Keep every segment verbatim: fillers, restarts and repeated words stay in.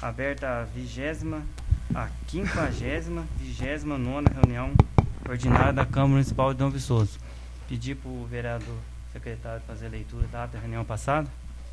Aberta a vigésima, a quinquagésima, vigésima nona reunião ordinária da Câmara Municipal de Dom Viçoso. Pedir para o vereador secretário fazer a leitura da ata da reunião passada.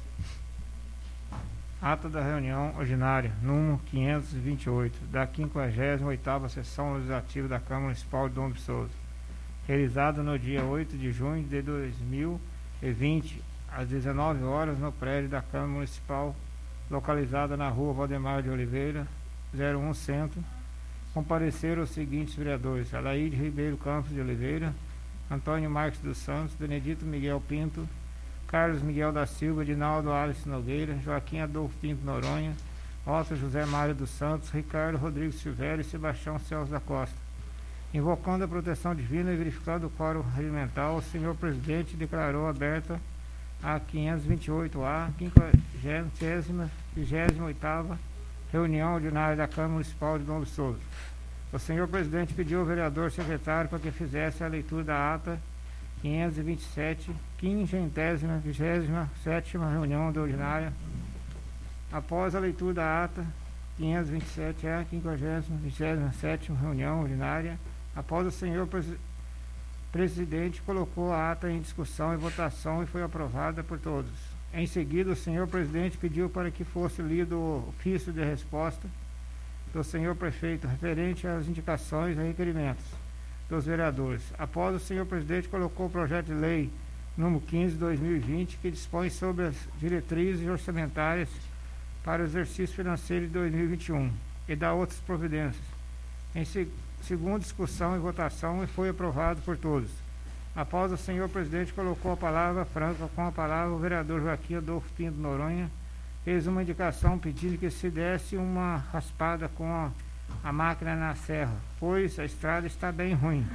Ata da reunião ordinária, número quinhentos e vinte e oito, da quinquagésima oitava Sessão Legislativa da Câmara Municipal de Dom Viçoso, realizada no dia oito de junho de dois mil e vinte, às dezenove horas, no prédio da Câmara Municipal, localizada na rua Valdemar de Oliveira, zero um Centro. Compareceram os seguintes vereadores: Alaide Ribeiro Campos de Oliveira, Antônio Marques dos Santos, Benedito Miguel Pinto, Carlos Miguel da Silva, Dinaldo Alice Nogueira, Joaquim Adolfo Pinto Noronha, Otto José Mário dos Santos, Ricardo Rodrigues Silvério e Sebastião Celso da Costa. Invocando a proteção divina e verificando o quórum regimental, o senhor presidente declarou aberta a quinhentos e vinte e oito A, quinquagésima, vigésima oitava reunião ordinária da Câmara Municipal de Dom Viçoso. O senhor presidente pediu ao vereador secretário para que fizesse a leitura da ata quinhentos e vinte e sete, quinquagésima, vigésima sétima reunião da ordinária. Após a leitura da ata quinhentos e vinte e sete A, quinquagésima, vigésima sétima reunião ordinária, após o senhor presidente presidente colocou a ata em discussão e votação e foi aprovada por todos. Em seguida, o senhor presidente pediu para que fosse lido o ofício de resposta do senhor prefeito referente às indicações e requerimentos dos vereadores. Após, o senhor presidente colocou o projeto de lei número quinze de dois mil e vinte, que dispõe sobre as diretrizes orçamentárias para o exercício financeiro de dois mil e vinte e um e dá outras providências. Em seguida, Segundo discussão e votação, e foi aprovado por todos. Após, o senhor presidente colocou a palavra franca com a palavra o vereador Joaquim Adolfo Pinto Noronha, fez uma indicação pedindo que se desse uma raspada com a, a máquina na serra, pois a estrada está bem ruim.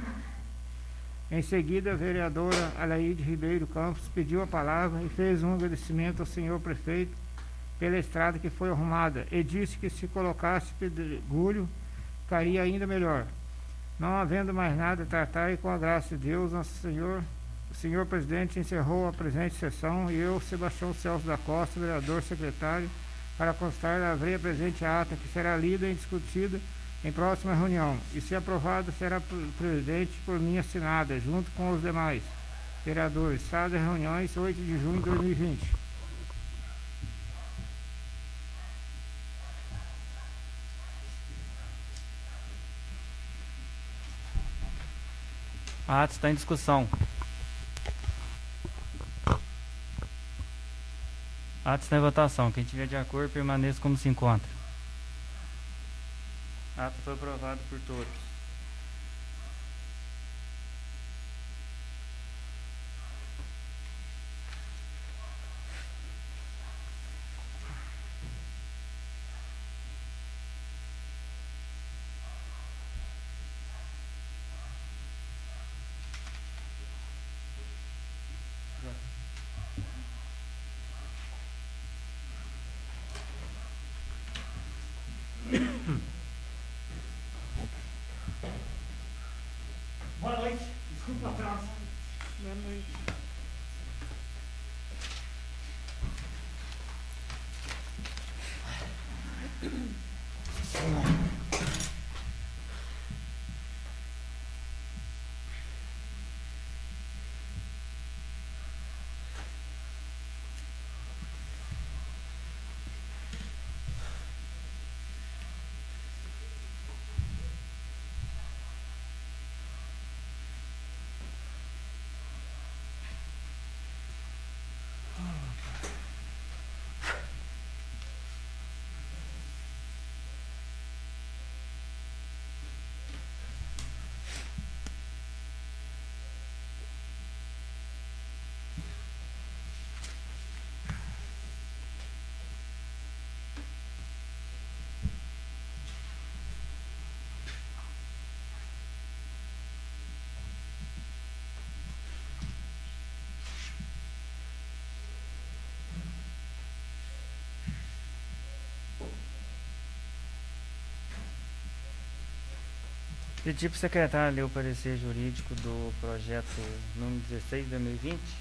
Em seguida, a vereadora Alaide Ribeiro Campos pediu a palavra e fez um agradecimento ao senhor prefeito pela estrada que foi arrumada e disse que se colocasse pedregulho ficaria ainda melhor. Não havendo mais nada a tratar, e com a graça de Deus, nosso Senhor, o senhor presidente encerrou a presente sessão e eu, Sebastião Celso da Costa, vereador secretário, para constar, lavrei a presente ata, que será lida e discutida em próxima reunião, e se aprovada será presidente por mim assinada, junto com os demais vereadores. Sala de reuniões, oito de junho de dois mil e vinte. A ata está em discussão. A ata está em votação. Quem tiver de acordo, permaneça como se encontra. A ata foi aprovada por todos. Boa noite, desculpa o atraso. Boa noite. Pedir para o secretário ler o parecer jurídico do projeto número dezesseis de dois mil e vinte.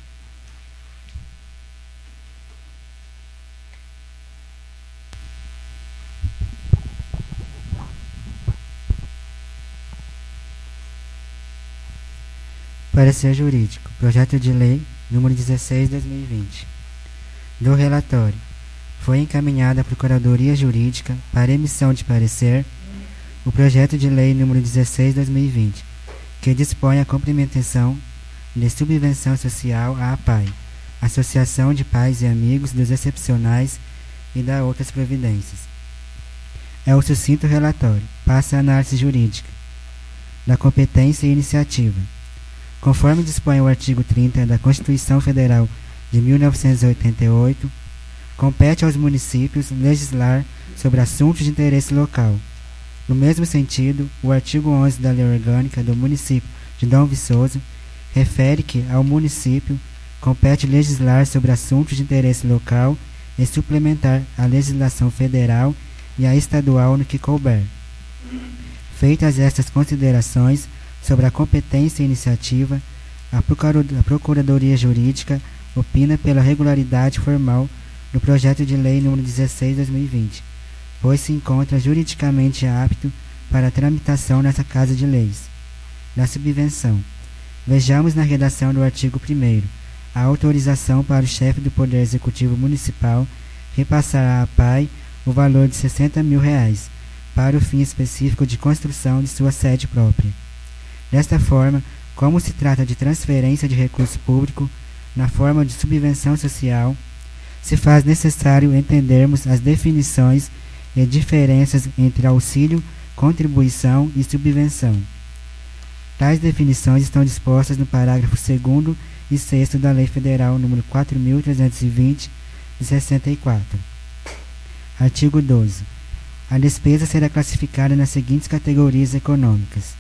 Parecer jurídico. Projeto de lei número dezesseis de dois mil e vinte. Do relatório. Foi encaminhada à Procuradoria Jurídica para emissão de parecer o projeto de lei número dezesseis de dois mil e vinte, que dispõe a cumprimentação de subvenção social à APAI, Associação de Pais e Amigos dos Excepcionais, e da outras providências. É o sucinto relatório. Passa a análise jurídica da competência e iniciativa. Conforme dispõe o artigo trinta da Constituição Federal de mil novecentos e oitenta e oito, compete aos municípios legislar sobre assuntos de interesse local. No mesmo sentido, o artigo onze da Lei Orgânica do Município de Dom Viçoso refere que ao município compete legislar sobre assuntos de interesse local e suplementar a legislação federal e a estadual no que couber. Feitas estas considerações sobre a competência e iniciativa, a Procuradoria Jurídica opina pela regularidade formal do projeto de lei número dezesseis de dois mil e vinte, pois se encontra juridicamente apto para tramitação nessa Casa de Leis. Da subvenção. Vejamos na redação do artigo primeiro a autorização para o chefe do Poder Executivo Municipal repassar à APAI o valor de sessenta mil reais para o fim específico de construção de sua sede própria. Desta forma, como se trata de transferência de recurso público na forma de subvenção social, se faz necessário entendermos as definições e diferenças entre auxílio, contribuição e subvenção. Tais definições estão dispostas no parágrafo segundo e sexto da Lei Federal número quatro mil trezentos e vinte, de sessenta e quatro. Artigo doze. A despesa será classificada nas seguintes categorias econômicas.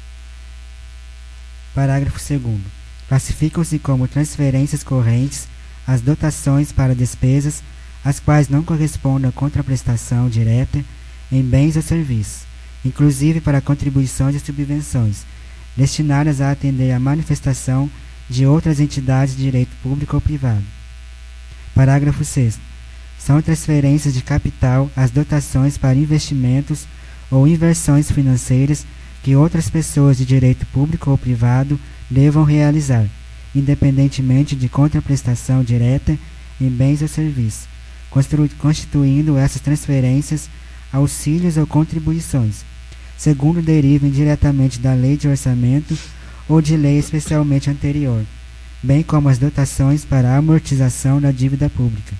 Parágrafo segundo. Classificam-se como transferências correntes as dotações para despesas as quais não correspondam à contraprestação direta em bens ou serviços, inclusive para contribuições e subvenções, destinadas a atender à manifestação de outras entidades de direito público ou privado. Parágrafo sexto. São transferências de capital as dotações para investimentos ou inversões financeiras que outras pessoas de direito público ou privado devam realizar, independentemente de contraprestação direta em bens ou serviços, constituindo essas transferências auxílios ou contribuições, segundo derivem diretamente da lei de orçamento ou de lei especialmente anterior, bem como as dotações para a amortização da dívida pública.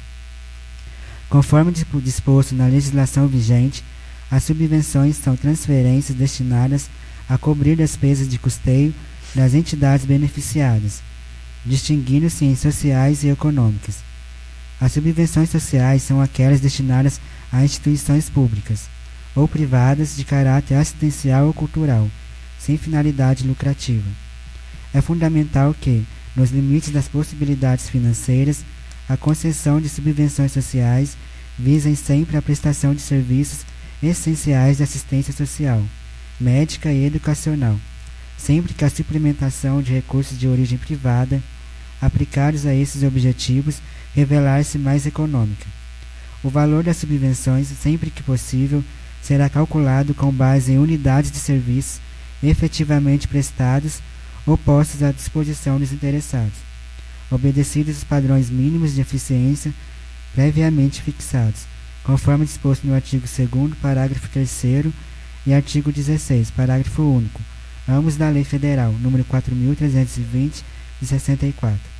Conforme disposto na legislação vigente, as subvenções são transferências destinadas a cobrir despesas de custeio das entidades beneficiadas, distinguindo-se em sociais e econômicas. As subvenções sociais são aquelas destinadas a instituições públicas ou privadas de caráter assistencial ou cultural, sem finalidade lucrativa. É fundamental que, nos limites das possibilidades financeiras, a concessão de subvenções sociais visem sempre a prestação de serviços essenciais de assistência social, médica e educacional, sempre que a suplementação de recursos de origem privada, aplicados a esses objetivos, revelar-se mais econômica. O valor das subvenções, sempre que possível, será calculado com base em unidades de serviços efetivamente prestados ou postos à disposição dos interessados, obedecidos os padrões mínimos de eficiência previamente fixados, conforme disposto no artigo segundo, parágrafo terceiro e artigo dezesseis, parágrafo único, ambos da Lei Federal número quatro mil trezentos e vinte, de sessenta e quatro.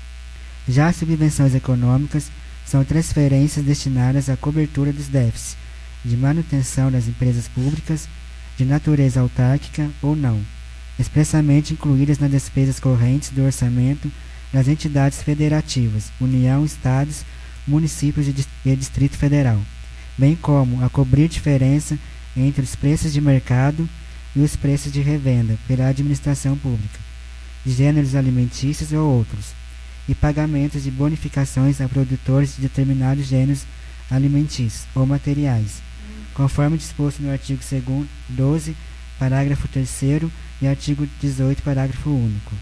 Já as subvenções econômicas são transferências destinadas à cobertura dos déficits de manutenção das empresas públicas de natureza autárquica ou não, expressamente incluídas nas despesas correntes do orçamento das entidades federativas, União, Estados, municípios e Distrito Federal, bem como a cobrir diferença entre os preços de mercado e os preços de revenda pela administração pública, de gêneros alimentícios ou outros, e pagamentos de bonificações a produtores de determinados gêneros alimentícios ou materiais, conforme disposto no artigo segundo, doze, parágrafo terceiro e artigo dezoito, parágrafo único.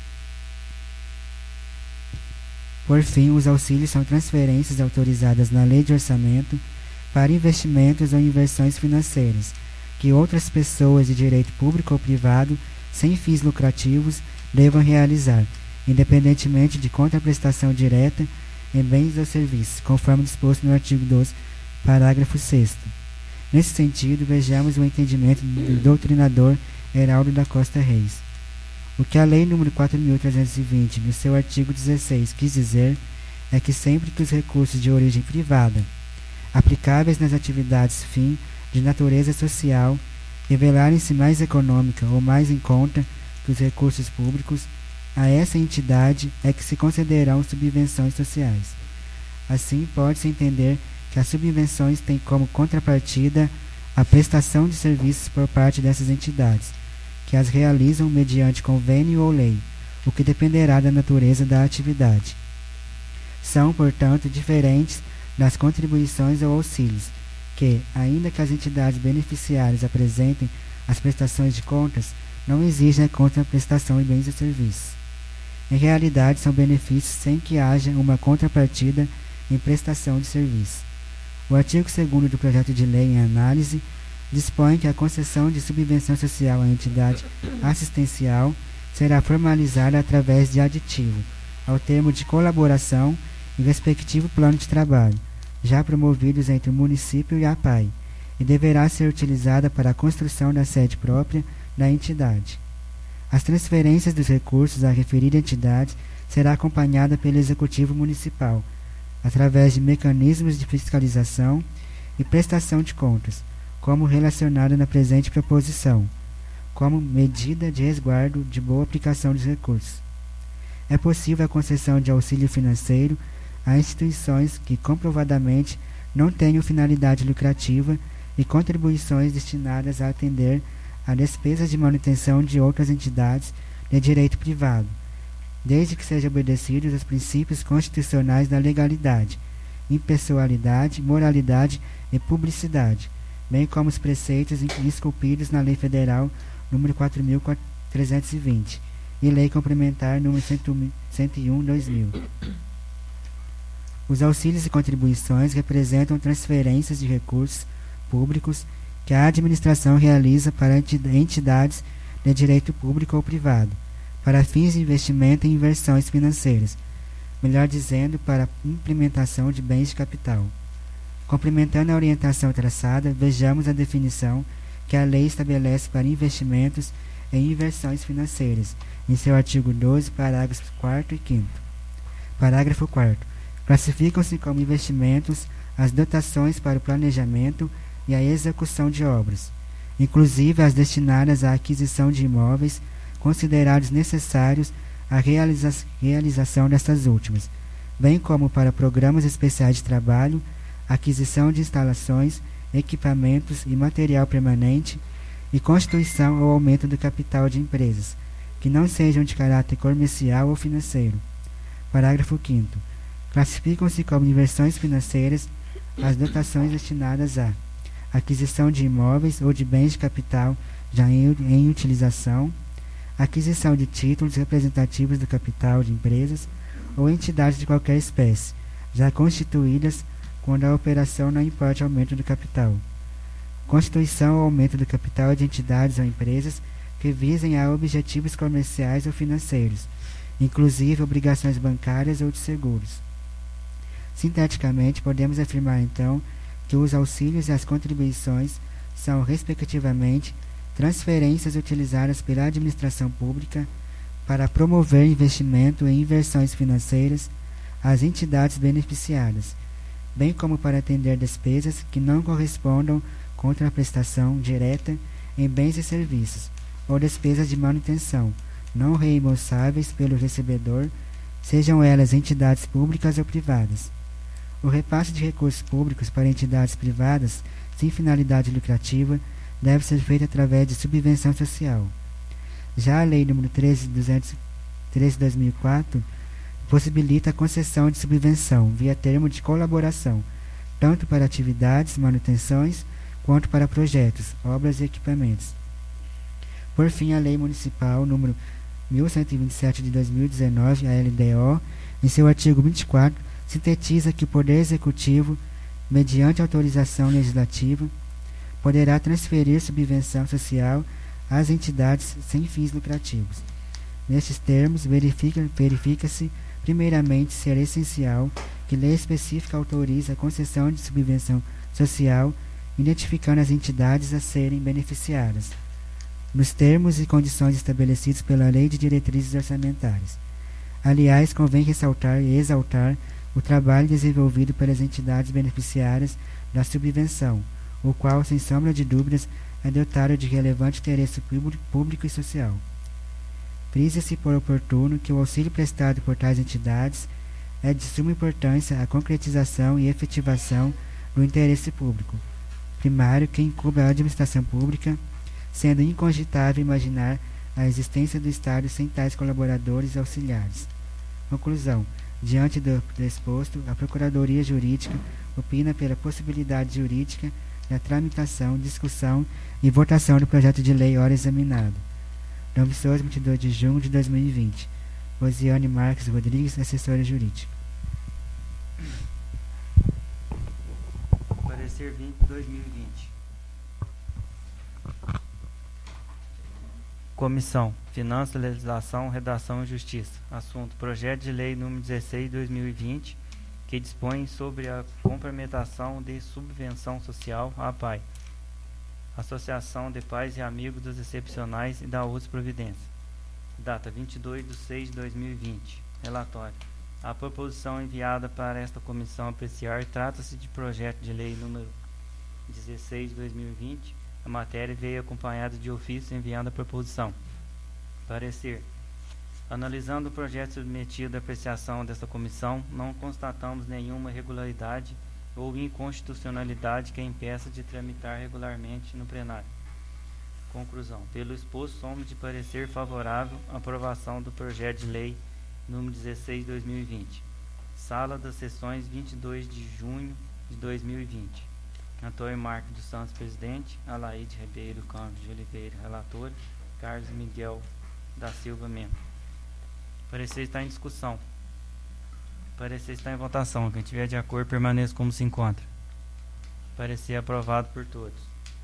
Por fim, os auxílios são transferências autorizadas na Lei de Orçamento para investimentos ou inversões financeiras, que outras pessoas de direito público ou privado sem fins lucrativos, devam realizar, independentemente de contraprestação direta em bens ou serviços, conforme disposto no artigo doze, parágrafo sexto. Nesse sentido, vejamos o entendimento do doutrinador Heraldo da Costa Reis. O que a Lei nº quatro mil trezentos e vinte, no seu artigo dezesseis, quis dizer é que sempre que os recursos de origem privada, aplicáveis nas atividades fim de natureza social, revelarem-se mais econômica ou mais em conta que os recursos públicos, a essa entidade é que se concederão subvenções sociais. Assim, pode-se entender que as subvenções têm como contrapartida a prestação de serviços por parte dessas entidades, que as realizam mediante convênio ou lei, o que dependerá da natureza da atividade. São, portanto, diferentes das contribuições ou auxílios, que, ainda que as entidades beneficiárias apresentem as prestações de contas, não exigem a contraprestação de bens e serviços. Em realidade, são benefícios sem que haja uma contrapartida em prestação de serviço. O artigo segundo do projeto de lei em análise dispõe que a concessão de subvenção social à entidade assistencial será formalizada através de aditivo ao termo de colaboração e respectivo plano de trabalho, já promovidos entre o município e a P A I, e deverá ser utilizada para a construção da sede própria da entidade. As transferências dos recursos à referida entidade será acompanhada pelo Executivo Municipal, através de mecanismos de fiscalização e prestação de contas, como relacionado na presente proposição, como medida de resguardo de boa aplicação dos recursos. É possível a concessão de auxílio financeiro a instituições que comprovadamente não tenham finalidade lucrativa e contribuições destinadas a atender a despesas de manutenção de outras entidades de direito privado, desde que sejam obedecidos os princípios constitucionais da legalidade, impessoalidade, moralidade e publicidade, bem como os preceitos esculpidos na Lei Federal nº quatro mil trezentos e vinte e Lei Complementar nº cento e um barra dois mil. Os auxílios e contribuições representam transferências de recursos públicos que a administração realiza para entidades de direito público ou privado, para fins de investimento em inversões financeiras, melhor dizendo, para a implementação de bens de capital. Complementando a orientação traçada, vejamos a definição que a lei estabelece para investimentos em inversões financeiras, em seu artigo doze, parágrafos quarto e quinto. Parágrafo quarto. Classificam-se como investimentos as dotações para o planejamento e a execução de obras, inclusive as destinadas à aquisição de imóveis considerados necessários à realiza realização dessas últimas, bem como para programas especiais de trabalho, aquisição de instalações, equipamentos e material permanente e constituição ou aumento do capital de empresas, que não sejam de caráter comercial ou financeiro. Parágrafo quinto. Classificam-se como inversões financeiras as dotações destinadas à aquisição de imóveis ou de bens de capital já em, em utilização, aquisição de títulos representativos do capital de empresas ou entidades de qualquer espécie, já constituídas quando a operação não importe aumento do capital, constituição ou aumento do capital de entidades ou empresas que visem a objetivos comerciais ou financeiros, inclusive obrigações bancárias ou de seguros. Sinteticamente, podemos afirmar, então, que os auxílios e as contribuições são, respectivamente, transferências utilizadas pela administração pública para promover investimento em inversões financeiras às entidades beneficiadas, bem como para atender despesas que não correspondam contra a prestação direta em bens e serviços, ou despesas de manutenção, não reembolsáveis pelo recebedor, sejam elas entidades públicas ou privadas. O repasse de recursos públicos para entidades privadas sem finalidade lucrativa deve ser feito através de subvenção social. Já a Lei nº treze de dois mil e quatro possibilita a concessão de subvenção via termo de colaboração, tanto para atividades, manutenções, quanto para projetos, obras e equipamentos. Por fim, a Lei Municipal nº mil cento e vinte e sete de dois mil e dezenove, a L D O, em seu artigo vinte e quatro, sintetiza que o Poder Executivo, mediante autorização legislativa, poderá transferir subvenção social às entidades sem fins lucrativos. Nestes termos, verifica, verifica-se, primeiramente, ser essencial que lei específica autorize a concessão de subvenção social, identificando as entidades a serem beneficiadas, nos termos e condições estabelecidos pela Lei de Diretrizes Orçamentárias. Aliás, convém ressaltar e exaltar o trabalho desenvolvido pelas entidades beneficiárias da subvenção, o qual, sem sombra de dúvidas, é dotado de relevante interesse público e social. Frisa-se por oportuno que o auxílio prestado por tais entidades é de suma importância à concretização e efetivação do interesse público primário que incumbe a administração pública, sendo incogitável imaginar a existência do Estado sem tais colaboradores e auxiliares. Conclusão. Diante do, do exposto, a Procuradoria Jurídica opina pela possibilidade jurídica da tramitação, discussão e votação do projeto de lei ora examinado. Dom Viçoso, vinte e dois de junho de dois mil e vinte. Rosiane Marques Rodrigues, assessora jurídica. Parecer vinte, dois mil e vinte. Comissão: Finanças, Legislação, Redação e Justiça. Assunto: Projeto de Lei número dezesseis de dois mil e vinte, que dispõe sobre a complementação de subvenção social à P A I, Associação de Pais e Amigos dos Excepcionais e da outras providências. Data: vinte e dois de seis de dois mil e vinte. Relatório: a proposição enviada para esta comissão apreciar trata-se de projeto de lei número dezesseis de dois mil e vinte. A matéria veio acompanhada de ofício enviando a proposição. Parecer: analisando o projeto submetido à apreciação desta comissão, não constatamos nenhuma irregularidade ou inconstitucionalidade que a impeça de tramitar regularmente no plenário. Conclusão: pelo exposto, somos de parecer favorável à aprovação do projeto de lei número dezesseis de dois mil e vinte. Sala das sessões, vinte e dois de junho de dois mil e vinte. Antônio Marcos dos Santos, presidente. Alaide Ribeiro Campos de Oliveira, relator. Carlos Miguel da Silva, membro. Parecer está em discussão. Parecer está em votação. Quem tiver de acordo, permaneça como se encontra. Parecer aprovado por todos.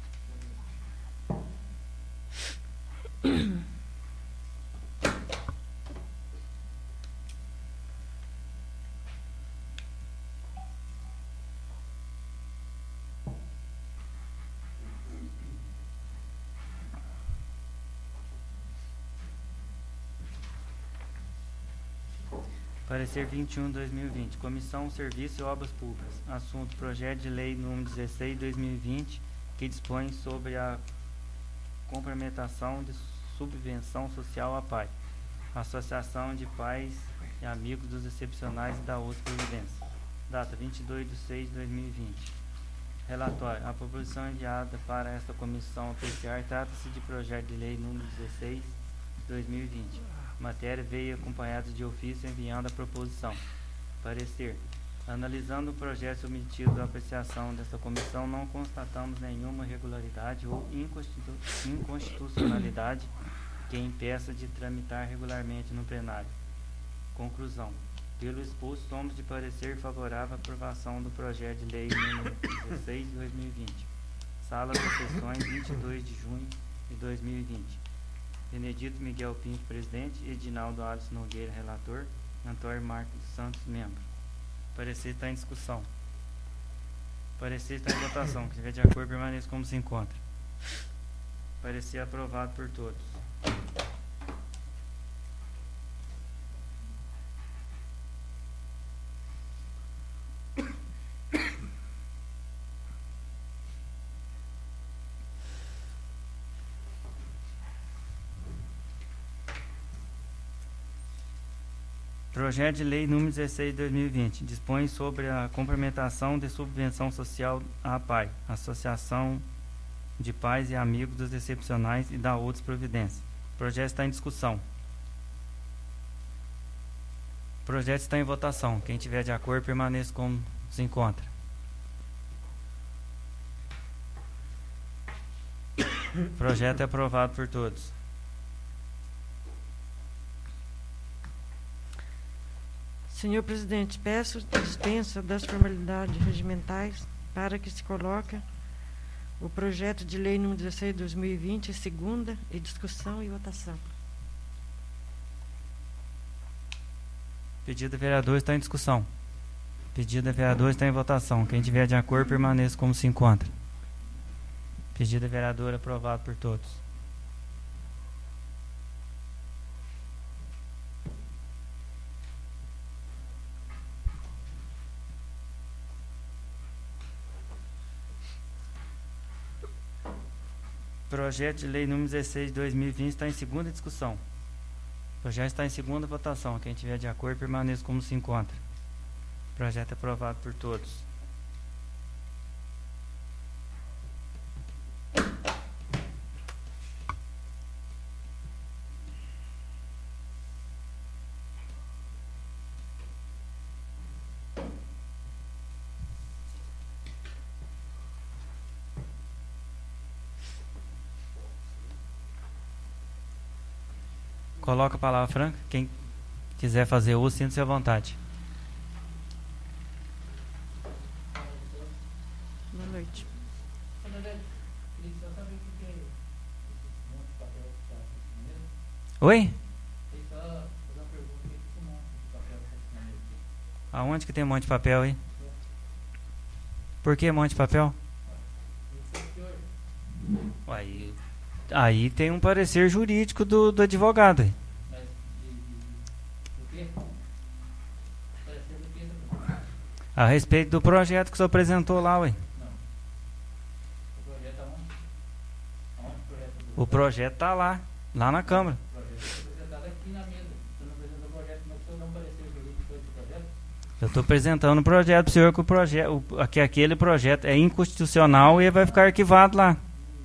Parecer vinte e um de dois mil e vinte. Comissão Serviço e Obras Públicas. Assunto: Projeto de Lei número dezesseis de dois mil e vinte, que dispõe sobre a complementação de subvenção social à P A I, Associação de Pais e Amigos dos Excepcionais e da outra providência. Data: vinte e dois de seis de dois mil e vinte. Relatório: a proposição enviada para esta comissão apreciar trata-se de projeto de lei número dezesseis de dois mil e vinte. Matéria veio acompanhada de ofício enviando a proposição. Parecer: analisando o projeto submetido à apreciação desta comissão, não constatamos nenhuma irregularidade ou inconstitu inconstitucionalidade que impeça de tramitar regularmente no plenário. Conclusão: pelo exposto, somos de parecer favorável à aprovação do projeto de lei número dezesseis de dois mil e vinte. Sala das sessões, vinte e dois de junho de dois mil e vinte. Benedito Miguel Pinto, presidente. Edinaldo Alisson Nogueira, relator. Antônio Marcos dos Santos, membro. Parecer está em discussão. Parecer está em votação. Quem estiver de acordo, permaneça como se encontra. Parecer aprovado por todos. Projeto de Lei número dezesseis de dois mil e vinte dispõe sobre a complementação de subvenção social à P A I, Associação de Pais e Amigos dos Excepcionais e da outras providências. O projeto está em discussão. O projeto está em votação. Quem tiver de acordo, permaneça como se encontra. O projeto é aprovado por todos. Senhor presidente, peço dispensa das formalidades regimentais para que se coloque O projeto de lei número dezesseis de dois mil e vinte, segunda, e discussão e votação. Pedido do vereador está em discussão. Pedido do vereador está em votação. Quem tiver de acordo, permaneça como se encontra. Pedido do vereador aprovado por todos. Projeto de lei número dezesseis de dois mil e vinte está em segunda discussão. O projeto está em segunda votação. Quem tiver de acordo, permaneça como se encontra. O projeto é aprovado por todos. Coloca a palavra franca. Quem quiser fazer uso, sinta-se à vontade. Boa noite. Oi? Aonde que tem um monte de papel aí? Por que um monte de papel? Aí, aí tem um parecer jurídico do, do advogado. Aí. A respeito do projeto que o senhor apresentou lá, ué. O projeto está lá, lá na Câmara. Eu estou apresentando o projeto para o senhor, que o projeto, o, que aquele projeto é inconstitucional e vai ficar arquivado lá.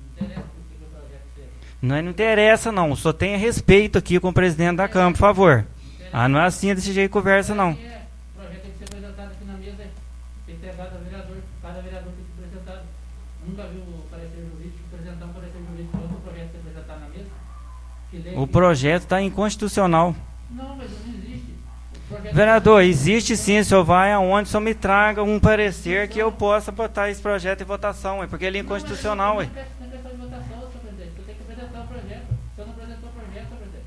Não, não interessa não, só tenha respeito aqui com o presidente da Câmara, por favor. Ah, não é assim, desse jeito de conversa não. O projeto tem que ser apresentado aqui na mesa, tem que ter cada vereador, cada vereador tem que ser apresentado. Nunca viu o parecer jurídico, apresentar um parecer jurídico para outro projeto ser apresentado na mesa? O projeto está inconstitucional. Não, mas não existe. Vereador, existe sim, o senhor vai aonde o senhor me traga um parecer que eu possa botar esse projeto em votação, é porque ele é inconstitucional. Não, não é questão de votação, senhor presidente. Você tem que apresentar o projeto. O senhor não apresentou o projeto, senhor presidente.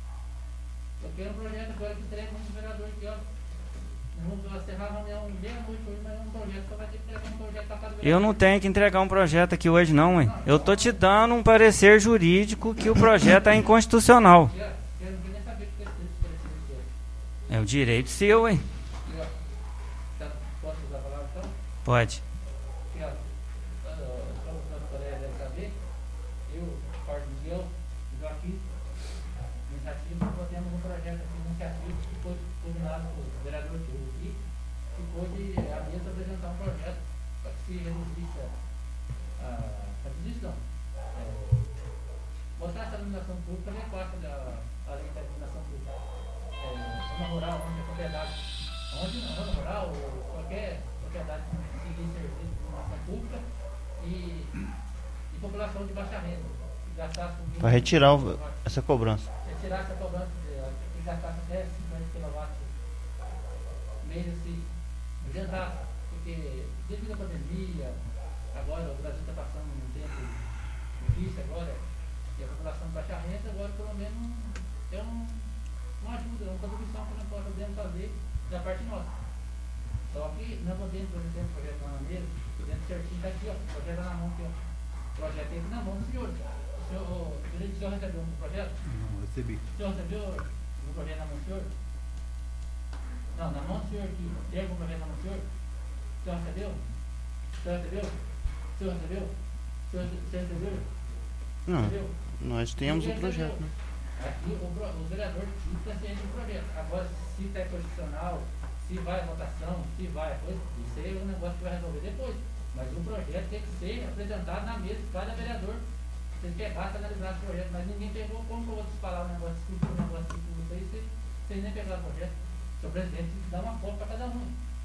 Eu quero um projeto agora que entregue um vereador aqui, ó. Vamos encerrar a reunião meia-noite hoje, mas é um projeto, só vai ter que entregar um projeto para cada vereador. Eu não tenho que entregar um projeto aqui hoje não, hein? Eu tô te dando um parecer jurídico que o projeto é inconstitucional. Eu não quero nem saber o que é isso. É o direito seu, hein? Posso usar a palavra então? Pode. Aqui, ó, como os meus colegas devem saber, eu, Jorge Miguel, Joaquim, iniciativa, nós temos um projeto aqui, iniciativa, que foi combinado com o vereador Tio aqui, que foi de a mesa apresentar um projeto para que se reduzisse a. a reduzisse não. É, botar essa iluminação pública adequada à lei da iluminação pública. É, zona rural, onde é propriedade, onde na zona rural, ou qualquer propriedade que seguir serviço de iluminação pública e, e população de baixa renda, que gastasse um para retirar o, essa cobrança. Retirar essa cobrança, que gastasse até cinquenta quilowatts mês assim, adiantasse, porque devido à pandemia, agora o Brasil está passando um tempo difícil agora, e a população de baixa renda agora pelo menos é um, uma ajuda, é uma contribuição que nós podemos fazer da parte nossa. Só que nós podemos, por exemplo, o projeto lá na mesa, dentro certinho, está aqui, ó, o projeto está na mão aqui, ó. O projeto é aqui na mão do senhor. O senhor, o, o senhor recebeu um projeto? Não, recebi. O senhor recebeu o projeto na mão do senhor? Não, na mão do senhor aqui. Tem algum projeto na mão do senhor? O senhor recebeu? O senhor recebeu? O senhor recebeu? O senhor, o senhor recebeu? Não, Recebeu? nós temos o projeto, né? Aqui o, o vereador está ciente do projeto. Agora, se está constitucional, se vai a votação, se vai a coisa, isso aí é um negócio que vai resolver depois. Mas o projeto tem que ser apresentado na mesa de cada vereador. Vocês pegaram, analisar esse projeto, mas ninguém pegou. Como que eu vou te falar um negócio escrito, um negócio escrito com vocês, vocês, vocês nem pegaram o projeto. O senhor presidente dá uma foto para cada um.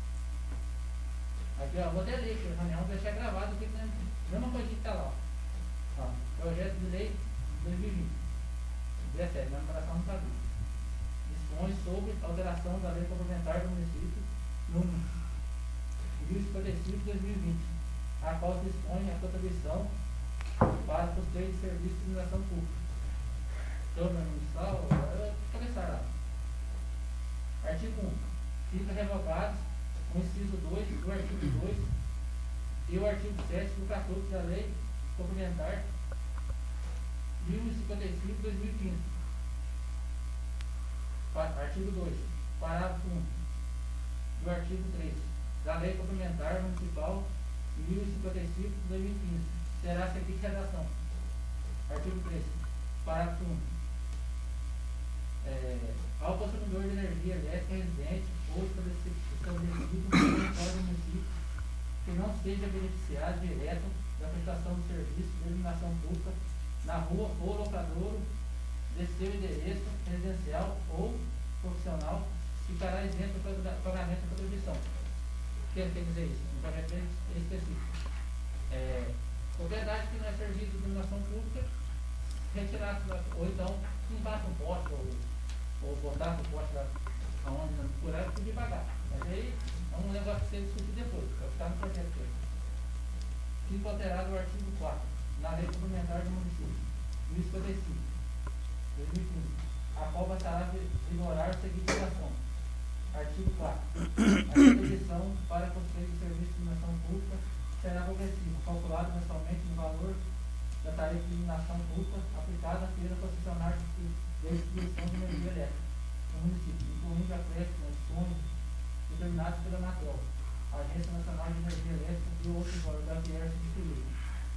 Aqui, ó, vou até ler, que a reunião vai deixar gravado aqui, né? Mesma coisa que está lá, ó. ó. Projeto de lei dois mil e vinte. dezessete, na numeração não sabia. Dispõe sobre alteração da lei complementar do município número mil e cinquenta e cinco de dois mil e vinte, a qual dispõe a contribuição para custeio de serviço de iluminação pública. Câmara Municipal, eu vou começar lá. Artigo um. Fica revogados o inciso dois do artigo dois e o artigo sete do catorze da Lei Complementar mil e cinquenta e cinco de dois mil e quinze. Artigo dois. Parágrafo um do artigo três da Lei Complementar Municipal mil e cinquenta e cinco de dois mil e quinze. Será a seguinte redação. Artigo três. Parágrafo um. É, ao consumidor de energia elétrica residente ou estabelecido no território do município que não seja beneficiado direto da prestação do serviço de iluminação pública na rua ou locadouro de seu endereço residencial ou profissional, ficará isento do pagamento da contribuição. O que quer dizer isso? Um projeto bem específico. É, propriedade que não é serviço de iluminação pública, retirar, ou então limpar um poste, ou, ou botar um poste lá onde não procurar, podia pagar. Mas aí é um negócio que você discutir depois, vai ficar no projeto dele. Fica alterado o artigo quatro, na Lei Complementar do Município, mil e cinquenta e cinco, dois mil e quinze, a qual bastará vigorar o seguinte redação. Artigo quatro. A contribuição para custeio de serviço de iluminação pública será progressiva, calculado mensalmente no valor da tarifa de iluminação pública aplicada pela concessionária de distribuição de energia elétrica no município, incluindo acréscimos fundos determinados pela Anatel, Agência Nacional de Energia Elétrica e outros órgãos que eram distribuídos,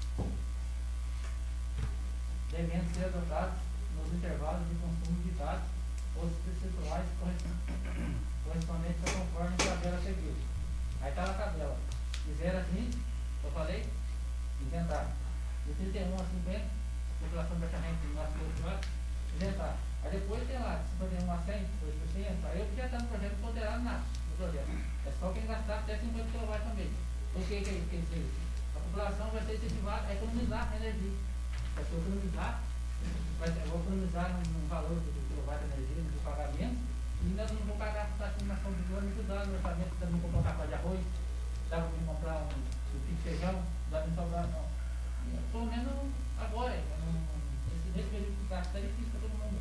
devendo ser adotados nos intervalos de consumo indicados os percentuais correspondentes a conforme a tabela seguinte. Aí está a tabela. De zero a vinte, eu falei, isentar. De trinta e um a cinquenta, população praticamente do nosso outro isentar. Aí depois tem lá, de cinquenta e um a cem, dois por cento. Aí eu já está no projeto, não ponderado nada no projeto. É só quem gastar até cinquenta quilowatts também. Por que que é isso? A população vai ser incentivada a economizar energia. Se eu economizar, vai ser, eu vou economizar no valor do quilowatt de energia, não vou pagar menos, e ainda não vou pagar a estimação de valor, me ajudar no orçamento, dá para comprar um café de arroz, dá para me comprar um, um pique de feijão, dá para me sobrar, não. Pelo menos agora, nesse, nesse período que está, está difícil para todo mundo.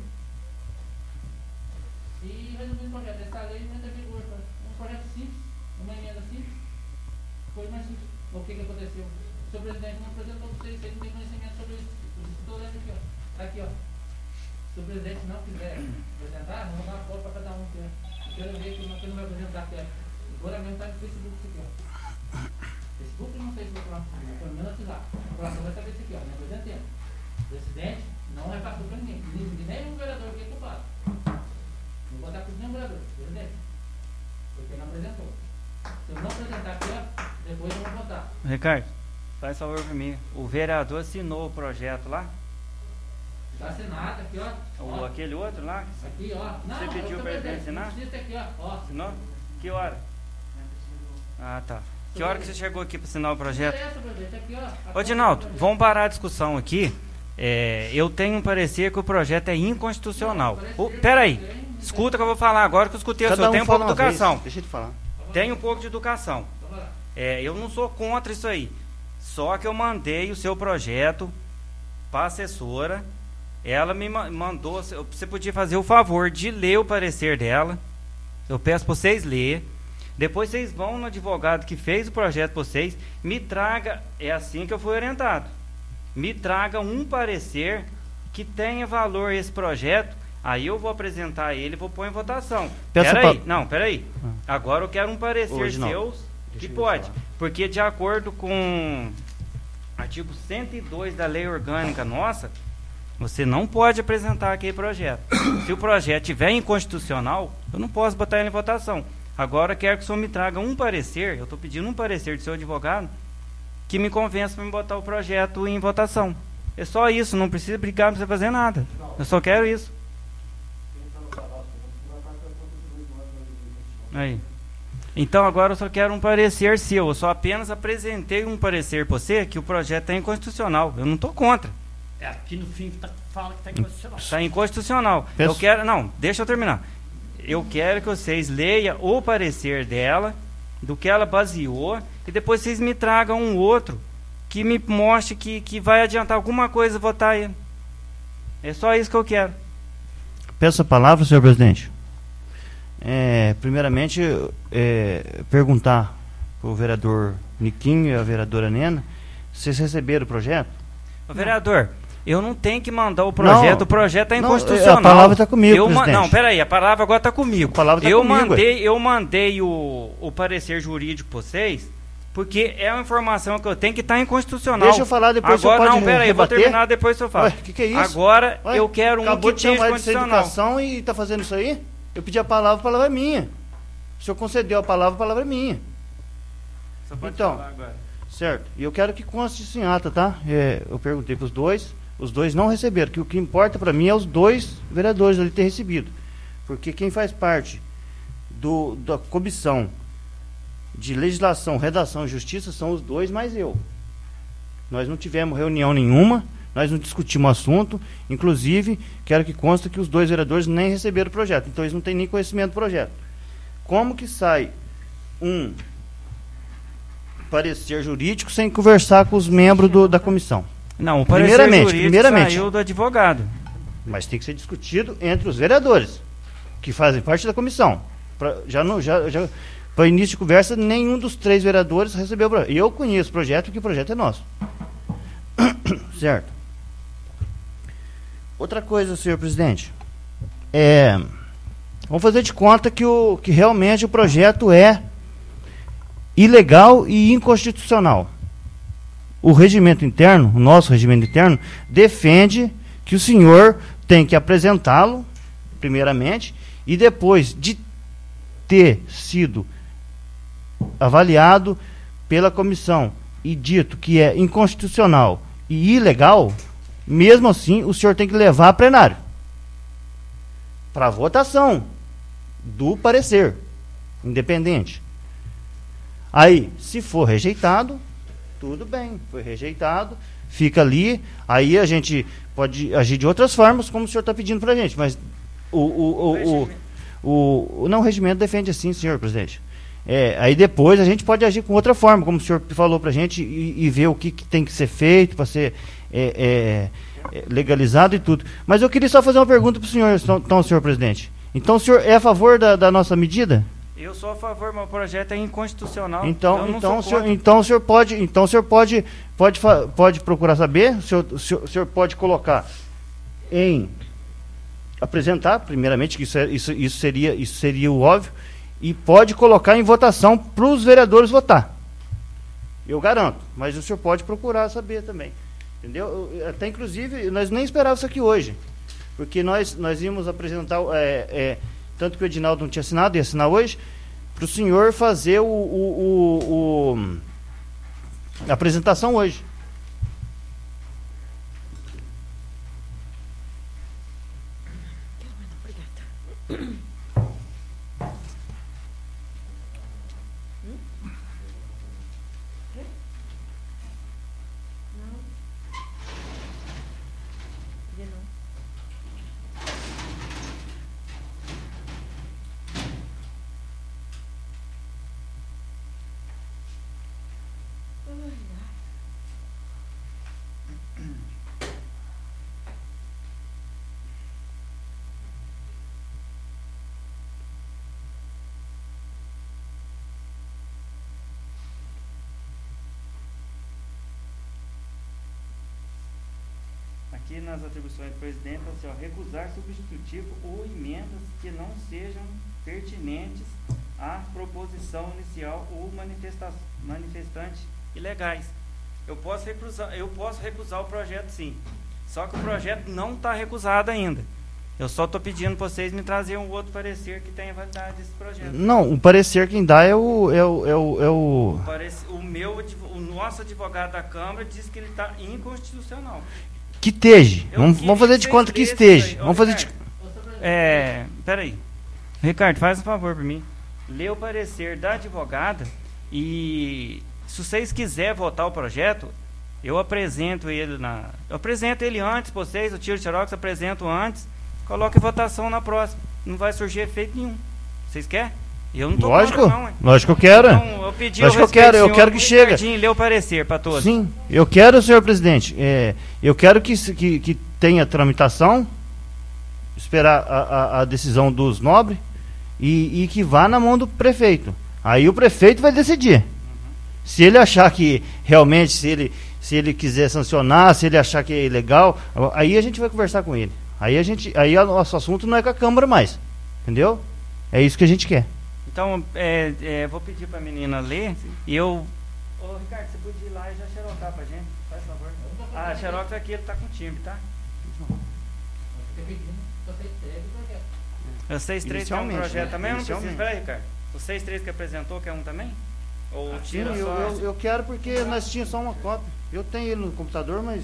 E resumindo o projeto, essa lei não entra em vigor, um projeto simples, uma emenda simples, coisa mais simples. O que que aconteceu? O senhor presidente não apresentou para vocês, vocês não têm conhecimento sobre isso. Estou lendo aqui, ó. Tá aqui, ó. Se o presidente não quiser apresentar, vamos dar uma foto para cada um aqui, ó. Eu quero ver que não, que não vai apresentar aqui, ó. Agora mesmo está no Facebook isso aqui, ó. Facebook não sei se vai falar, pelo menos aqui lá. A população vai saber isso aqui, ó. Me apresentei. O presidente não repassou para ninguém. Nem o vereador que é culpado. Não vou botar por nenhum vereador, presidente. Porque não apresentou. Se eu não apresentar aqui, ó, depois eu vou votar. Ricardo, faz favor para mim. O vereador assinou o projeto lá? Está assinado aqui, ó. O, ó. aquele outro lá? Aqui, ó. Não, Você pediu para ele assinar? Isso aqui, ó. ó. Assinou? Que hora? Ah, tá. Que hora que você chegou aqui para assinar o projeto? Aqui, ó. Ô, Dinaldo, vamos parar a discussão aqui. É, eu tenho um parecer que o projeto é inconstitucional. Oh, peraí, escuta que eu vou falar agora que eu escutei. Cada Eu um tenho um fala pouco de uma vez. educação. Deixa ele falar. Tenho um pouco de educação. É, eu não sou contra isso aí. Só que eu mandei o seu projeto para a assessora. Ela me ma- mandou. Você podia fazer o favor de ler o parecer dela. Eu peço para vocês lerem. Depois vocês vão no advogado que fez o projeto para vocês. Me traga. É assim que eu fui orientado. Me traga um parecer que tenha valor esse projeto. Aí eu vou apresentar ele e vou pôr em votação. Peça Peraí, pra- não, peraí. Agora eu quero um parecer Hoje não. seu Deixa que eu pode. falar. Porque de acordo com artigo cento e dois da lei orgânica nossa, você não pode apresentar aquele projeto. Se o projeto estiver inconstitucional, eu não posso botar ele em votação. Agora eu quero que o senhor me traga um parecer, eu estou pedindo um parecer do seu advogado, que me convença para me botar o projeto em votação. É só isso, não precisa brigar, não precisa fazer nada. Eu só quero isso. Aí. Então agora eu só quero um parecer seu. Eu só apenas apresentei um parecer para você que o projeto é inconstitucional. Eu não estou contra. É, aqui no fim tá, fala que está inconstitucional. Está inconstitucional. Peço- Eu quero. Não, deixa eu terminar. Eu quero que vocês leiam o parecer dela, do que ela baseou, e depois vocês me tragam um outro que me mostre que, que vai adiantar alguma coisa votar ele. É só isso que eu quero. Peço a palavra, senhor presidente. É, primeiramente, é, perguntar para o vereador Niquinho e a vereadora Nena se vocês receberam o projeto. Ô, vereador, eu não tenho que mandar o projeto, Não, o projeto é não, inconstitucional. a palavra está comigo, eu ma- presidente. Não, peraí, a palavra agora está comigo. A palavra tá eu, comigo, mandei, eu mandei o, o parecer jurídico para vocês, porque é uma informação que eu tenho que estar tá inconstitucional. Deixa eu falar, depois agora, o senhor pode não, peraí, eu vou rebater. terminar, depois eu falo. Ué, que que é isso? Agora Ué, eu quero um acabou que de tenha chamar de sem inconstitucional. educação e está fazendo isso aí? Eu pedi a palavra, a palavra é minha. O senhor concedeu a palavra, a palavra é minha. Só pode Então, falar agora. Certo. E eu quero que conste isso em ata, tá? É, eu perguntei para os dois, os dois não receberam, que o que importa para mim é os dois vereadores ali ter recebido. Porque quem faz parte do, da comissão de legislação, redação e justiça são os dois mais eu. Nós não tivemos reunião nenhuma, nós não discutimos o assunto, inclusive quero que conste que os dois vereadores nem receberam o projeto, então eles não têm nem conhecimento do projeto. Como que sai um parecer jurídico sem conversar com os membros do, da comissão? Não, o parecer Primeiramente, jurídico primeiramente. saiu do advogado. Mas tem que ser discutido entre os vereadores que fazem parte da comissão. Pra, já não, já, já, para início de conversa, nenhum dos três vereadores recebeu o projeto. Eu conheço o projeto porque o projeto é nosso. Certo. Outra coisa, senhor presidente. É, vamos fazer de conta que, o, que realmente o projeto é ilegal e inconstitucional. O regimento interno, o nosso regimento interno, defende que o senhor tem que apresentá-lo, primeiramente, e depois de ter sido avaliado pela comissão e dito que é inconstitucional e ilegal, mesmo assim o senhor tem que levar a plenário para votação do parecer independente. Aí, se for rejeitado, tudo bem, foi rejeitado, fica ali, aí a gente pode agir de outras formas, como o senhor está pedindo para a gente, mas o, o, o, o, o, o não o regimento defende assim, senhor presidente. É, aí depois a gente pode agir com outra forma, como o senhor falou para a gente, e, e ver o que, que tem que ser feito para ser é, é, legalizado e tudo. Mas eu queria só fazer uma pergunta para o senhor, então, senhor presidente. Então o senhor é a favor da, da nossa medida? Eu sou a favor, meu projeto é inconstitucional. Então, eu não então, sou o senhor, contra. então o senhor pode, então o senhor pode, pode, fa- pode procurar saber, o senhor, o senhor, o senhor pode colocar em apresentar, primeiramente, que isso, é, isso, isso seria, isso seria o óbvio, e pode colocar em votação para os vereadores votar. Eu garanto, mas o senhor pode procurar saber também, entendeu? Eu- Até inclusive nós nem esperávamos isso aqui hoje, porque nós nós íamos apresentar, é, é, tanto que o Edinaldo não tinha assinado, ia assinar hoje, para o senhor fazer o, o, o, o a apresentação hoje. Aqui nas atribuições do presidente, assim, ó, recusar substitutivo ou emendas que não sejam pertinentes à proposição inicial ou manifesta manifestante ilegais. Eu posso recusar, eu posso recusar o projeto, sim. Só que o projeto não está recusado ainda. Eu só estou pedindo para vocês me trazerem um outro parecer que tenha validade desse projeto. Não, o parecer quem dá é o é o, é o, é o... O, parece, o meu, advo- o nosso advogado da Câmara diz que ele está inconstitucional. que esteja. Eu Vamos, queria vamos fazer que de vocês conta que lessem esteja. isso aí. Ô, Vamos fazer de... Ricardo, É, peraí. Ricardo, faz um favor para mim. Lê o parecer da advogada e se vocês quiserem votar o projeto, eu apresento ele na... Eu apresento ele antes para vocês, eu tiro o xerox, apresento antes, coloco em votação na próxima. Não vai surgir efeito nenhum. Vocês querem? Eu não tô Lógico, contra, não, hein? lógico que eu quero. Então, eu pedi Lógico o que eu quero, eu respeito, quero que senhor chegue. Ricardinho, lê o parecer para todos. Sim, eu quero, senhor presidente, é, eu quero que, se- que, que tenha tramitação, esperar a, a, a decisão dos nobres e, e que vá na mão do prefeito. Aí o prefeito vai decidir. Se ele achar que realmente, se ele, se ele quiser sancionar, se ele achar que é ilegal, aí a gente vai conversar com ele. Aí a gente, aí o nosso assunto não é com a Câmara mais, entendeu? É isso que a gente quer. Então, é, é, vou pedir para a menina ler e eu... Ô, Ricardo, você podia ir lá e já xerocar pra gente, faz favor. Ah, xerox aqui, ele tá com timbre, tá? Você pedindo, você entrega o projeto. Vocês três têm um Inicialmente, projeto né? também? Eu não preciso. Inicialmente. Peraí, Ricardo. Vocês três que apresentou, quer um também? Ou Sim, tira eu, só... eu, eu quero porque nós tínhamos só uma cópia. Eu tenho ele no computador, mas...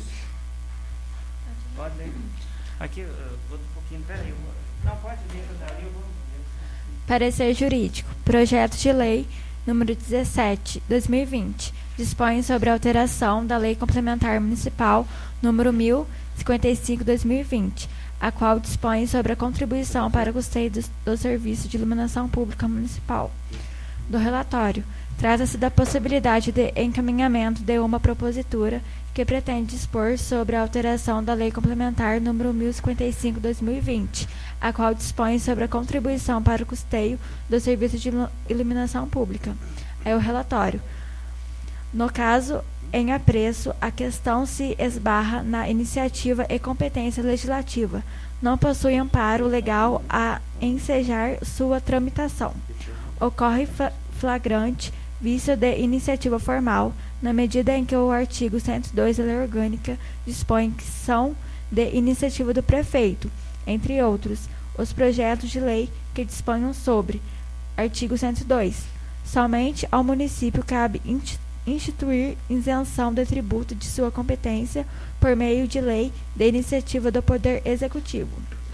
Pode ler. Aqui, eu vou um pouquinho, peraí. Eu vou... Não, pode ler, eu eu vou... Parecer jurídico. Projeto de lei número dezessete, dois mil e vinte. Dispõe sobre a alteração da Lei Complementar Municipal número mil e cinquenta e cinco, dois mil e vinte, a qual dispõe sobre a contribuição para o custeio do, do Serviço de Iluminação Pública Municipal. Do relatório, trata-se da possibilidade de encaminhamento de uma propositura que pretende dispor sobre a alteração da Lei Complementar número mil e cinquenta e cinco, dois mil e vinte, a qual dispõe sobre a contribuição para o custeio do Serviço de ilu- Iluminação Pública. É o relatório. No caso, em apreço, a questão se esbarra na iniciativa e competência legislativa. Não possui amparo legal a ensejar sua tramitação. Ocorre fa- flagrante vício de iniciativa formal, na medida em que o artigo cento e dois da Lei Orgânica dispõe que são de iniciativa do prefeito, entre outros, os projetos de lei que disponham sobre. Artigo cento e dois. Somente ao município cabe inti- instituir isenção de tributo de sua competência por meio de lei de iniciativa do Poder Executivo.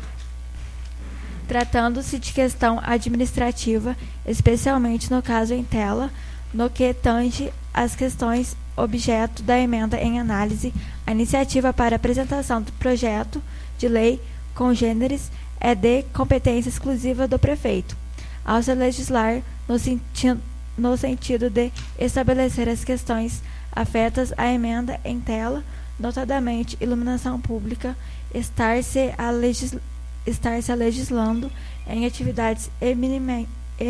Tratando-se de questão administrativa, especialmente no caso em tela, no que tange às questões objeto da emenda em análise, a iniciativa para apresentação do projeto de lei congêneres é de competência exclusiva do prefeito, ao se legislar no, senti no sentido de estabelecer as questões afetas à emenda em tela, notadamente iluminação pública, estar-se a, legis estar-se a legislando em atividades eminime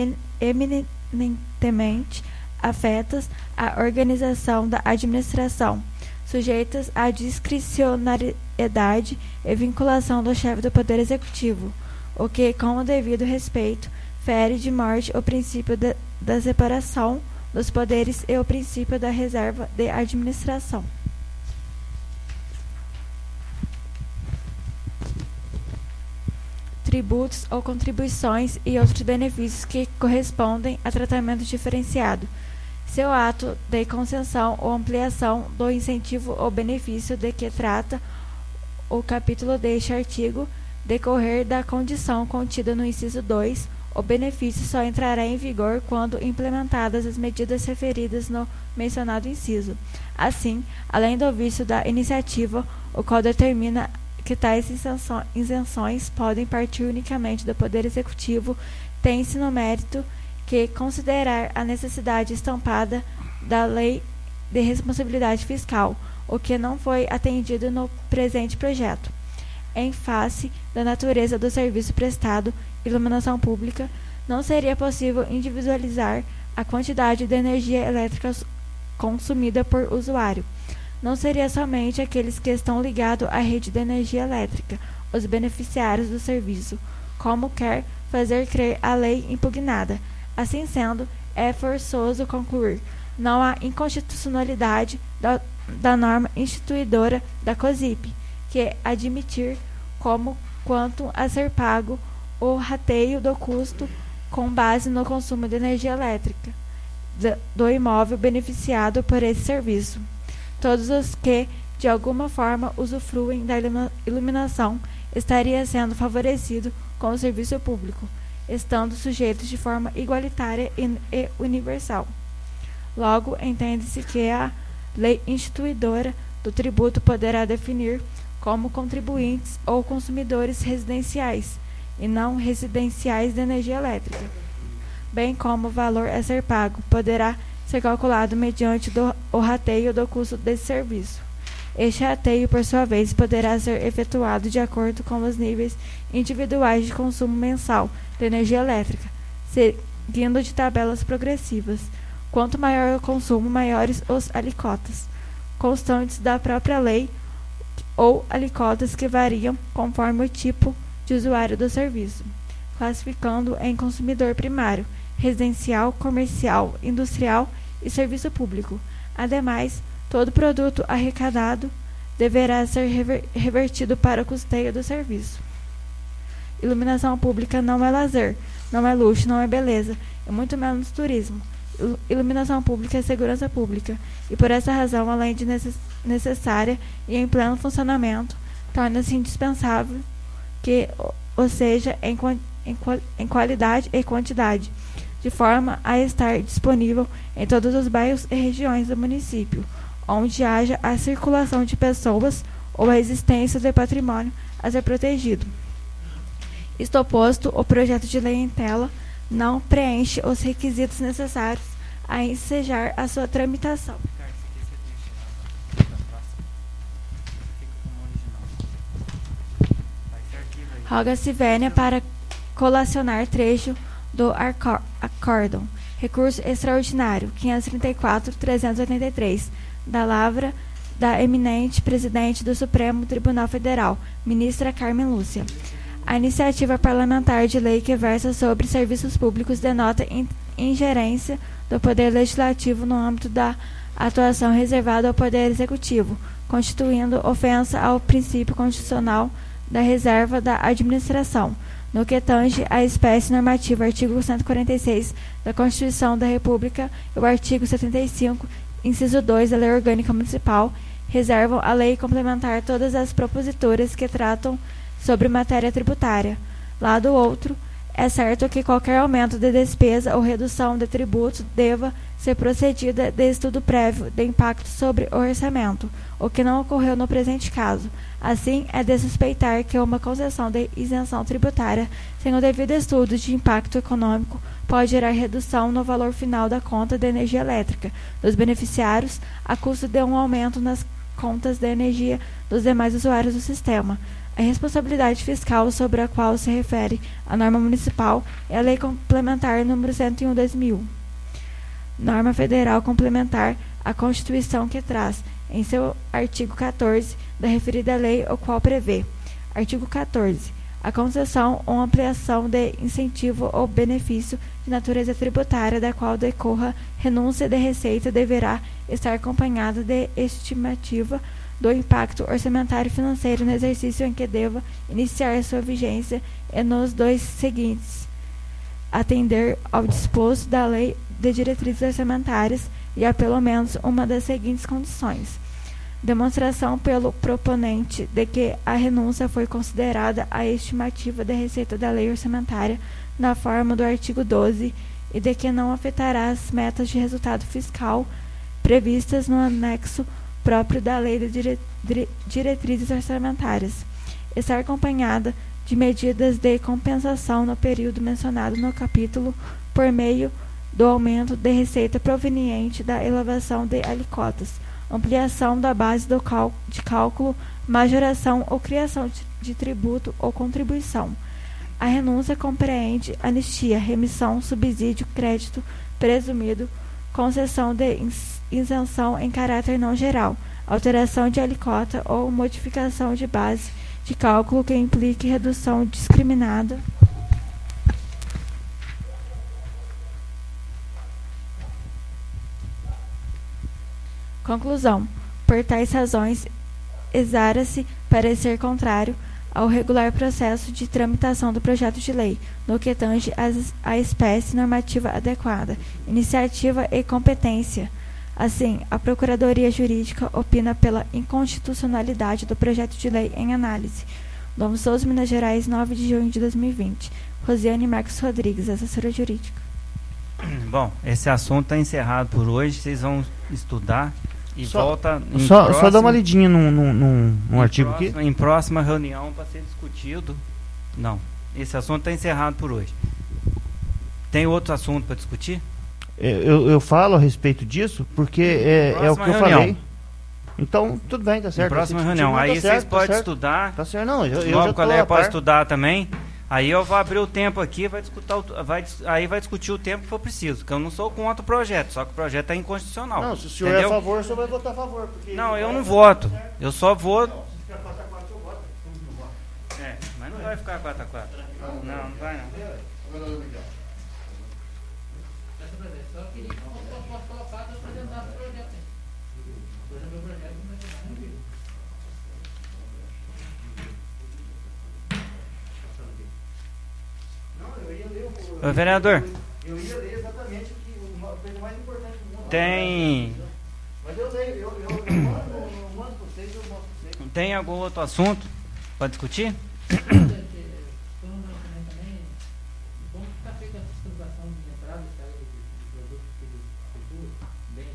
eminentemente afetas à organização da administração, sujeitas à discricionariedade e vinculação do chefe do Poder Executivo, o que, com o devido respeito, fere de morte o princípio de, da separação dos poderes e o princípio da reserva de administração. Tributos ou contribuições e outros benefícios que correspondem a tratamento diferenciado. Seu ato de concessão ou ampliação do incentivo ou benefício de que trata o capítulo deste artigo decorrer da condição contida no inciso dois, o benefício só entrará em vigor quando implementadas as medidas referidas no mencionado inciso. Assim, além do vício da iniciativa, o qual determina que tais isenções podem partir unicamente do Poder Executivo, tem-se no mérito que considerar a necessidade estampada da Lei de Responsabilidade Fiscal, o que não foi atendido no presente projeto. Em face da natureza do serviço prestado, iluminação pública, não seria possível individualizar a quantidade de energia elétrica consumida por usuário. Não seria somente aqueles que estão ligados à rede de energia elétrica, os beneficiários do serviço, como quer fazer crer a lei impugnada. Assim sendo, é forçoso concluir: não há inconstitucionalidade da, da norma instituidora da COSIP, que admitir como quanto a ser pago o rateio do custo com base no consumo de energia elétrica do, do imóvel beneficiado por esse serviço. Todos os que, de alguma forma, usufruem da iluminação estaria sendo favorecido com o serviço público, estando sujeitos de forma igualitária e, e universal. Logo, entende-se que a lei instituidora do tributo poderá definir como contribuintes ou consumidores residenciais e não residenciais de energia elétrica, bem como o valor a ser pago, poderá ser calculado mediante do, o rateio do custo desse serviço. Este rateio, por sua vez, poderá ser efetuado de acordo com os níveis individuais de consumo mensal de energia elétrica, seguindo de tabelas progressivas. Quanto maior o consumo, maiores os alíquotas, constantes da própria lei ou alíquotas que variam conforme o tipo de usuário do serviço, classificando em consumidor primário, residencial, comercial, industrial e serviço público. Ademais, todo produto arrecadado deverá ser rever- revertido para o custeio do serviço. Iluminação pública não é lazer, não é luxo, não é beleza, e muito menos turismo. Il- Iluminação pública é segurança pública, e por essa razão, além de necess- necessária e em pleno funcionamento, torna-se indispensável que, ou seja, em, quan- em, qual- em qualidade e quantidade, de forma a estar disponível em todos os bairros e regiões do município, onde haja a circulação de pessoas ou a existência de patrimônio a ser protegido. Isto oposto, o projeto de lei em tela não preenche os requisitos necessários a ensejar a sua tramitação. Roga-se vênia para colacionar trecho do arco- acórdão. Recurso extraordinário quinhentos e trinta e quatro, trezentos e oitenta e três, da lavra da eminente presidente do Supremo Tribunal Federal, ministra Carmen Lúcia. A iniciativa parlamentar de lei que versa sobre serviços públicos denota in- ingerência do Poder Legislativo no âmbito da atuação reservada ao Poder Executivo, constituindo ofensa ao princípio constitucional da reserva da administração, no que tange à espécie normativa, artigo cento e quarenta e seis da Constituição da República e o artigo setenta e cinco, inciso dois da Lei Orgânica Municipal, reservam a lei complementar todas as proposituras que tratam sobre matéria tributária. Lá do outro, é certo que qualquer aumento de despesa ou redução de tributos deva ser procedida de estudo prévio de impacto sobre o orçamento, o que não ocorreu no presente caso. Assim, é de suspeitar que uma concessão de isenção tributária sem o devido estudo de impacto econômico pode gerar redução no valor final da conta de energia elétrica dos beneficiários a custo de um aumento nas contas de energia dos demais usuários do sistema. A responsabilidade fiscal sobre a qual se refere a norma municipal é a Lei Complementar número cento e um de dois mil. Norma federal complementar à Constituição que traz, em seu artigo quatorze, da referida lei, o qual prevê. Artigo quatorze. A concessão ou ampliação de incentivo ou benefício de natureza tributária da qual decorra renúncia de receita deverá estar acompanhada de estimativa do impacto orçamentário e financeiro no exercício em que deva iniciar sua vigência e nos dois seguintes: atender ao disposto da Lei de Diretrizes Orçamentárias e a pelo menos uma das seguintes condições: demonstração pelo proponente de que a renúncia foi considerada a estimativa da receita da lei orçamentária na forma do artigo doze e de que não afetará as metas de resultado fiscal previstas no anexo próprio da Lei de dire- dire- Diretrizes Orçamentárias, estar acompanhada de medidas de compensação no período mencionado no capítulo por meio do aumento de receita proveniente da elevação de alíquotas, ampliação da base do cal- de cálculo, majoração ou criação de, de tributo ou contribuição. A renúncia compreende anistia, remissão, subsídio, crédito presumido, concessão de ins- isenção em caráter não geral, alteração de alíquota ou modificação de base de cálculo que implique redução discriminada Conclusão. Por tais razões, exara-se parecer contrário ao regular processo de tramitação do projeto de lei, no que tange à espécie normativa adequada, iniciativa e competência. Assim, a Procuradoria Jurídica opina pela inconstitucionalidade do projeto de lei em análise. Dom Souza, Minas Gerais, nove de junho de dois mil e vinte. Rosiane Marcos Rodrigues, assessora jurídica. Bom, esse assunto está encerrado por hoje. Vocês vão estudar e Só- volta em Só, próximo, só dá uma lidinha num, num, num, num em artigo próxima, aqui. Em próxima reunião para ser discutido. Não, esse assunto está encerrado por hoje. Tem outro assunto para discutir? Eu, eu falo a respeito disso porque é, é o que eu Próxima reunião. falei. Então, tudo bem, tá certo. Na próxima Se reunião. discutir, Aí tá vocês certo, tá podem certo. estudar. Tá certo, não. Eu, eu Logo já o tô colega a pode par. estudar também. Aí eu vou abrir o tempo aqui, vai discutir o, vai, dis- aí vai discutir o tempo que for preciso. Porque eu não sou contra o projeto, só que o projeto é inconstitucional. Não, se o senhor entendeu? é a favor, o senhor vai votar a favor. Porque Não, eu não voto. Eu só vou. Se ficar quatro a quatro, o senhor vota. Todo mundo vota. É, mas não vai ficar quatro a quatro. Não, não vai não. Essa projeto. Só queria que eu posso colocar para apresentar o projeto. Por exemplo, o projeto não vai ser nenhum. Não, eu ia ler o... Ô, vereador, Eu ia ler exatamente o que o ma- coisa mais importante do mundo. tem, Mas eu leio, eu, eu, eu mando, eu mando pra vocês, eu mando pra vocês. tem algum outro assunto para discutir? Como está feita a fiscalização de entrada e saída de, de produtos de cultura, bem?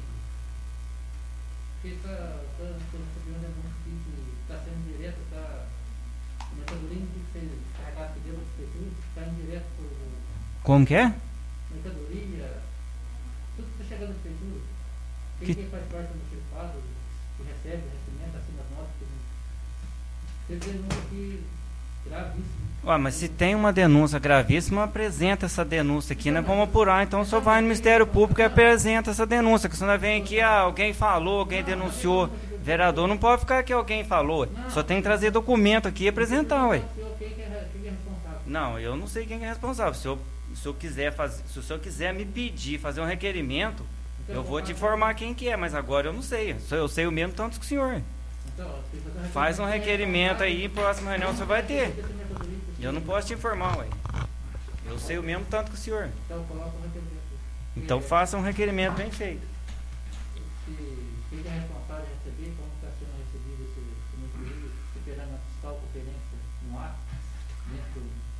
Porque está, está, pelo que eu lembro, que está sendo direto, está, a mercadoria não tem que ser carregada aqui dentro da prefeitura, está indo direto por Como que é? mercadoria, tudo que está chegando na prefeitura. Quem Que- que faz parte do chefado, que recebe, recebimento, assina as notas, que teve denúncia aqui gravíssima. Ué, mas se tem uma denúncia gravíssima, apresenta essa denúncia aqui, nós vamos apurar. Então o senhor vai no Ministério Público e apresenta essa denúncia. Que se não vem aqui, ah, alguém falou, alguém denunciou. Vereador não pode ficar que alguém falou. Só tem que trazer documento aqui e apresentar, ué. Quem que é, quem que é responsável? Não, eu não sei quem é responsável. Se, eu, se, eu quiser fazer, se o senhor quiser me pedir, fazer um requerimento, eu vou te informar quem que é, mas agora eu não sei. Só eu sei o mesmo tanto que o senhor. Então, ó, tem que fazer Faz um requerimento aí, próxima reunião você vai ter. Essa mercadoria que Eu não posso te informar, ué. Eu sei o mesmo tanto que o senhor. Então, coloca um requerimento. Então faça um requerimento bem feito. Se, quem que é responsável de receber, como está sendo recebido esse, esse mercadoria, se pegar na fiscal conferência no ato, dentro,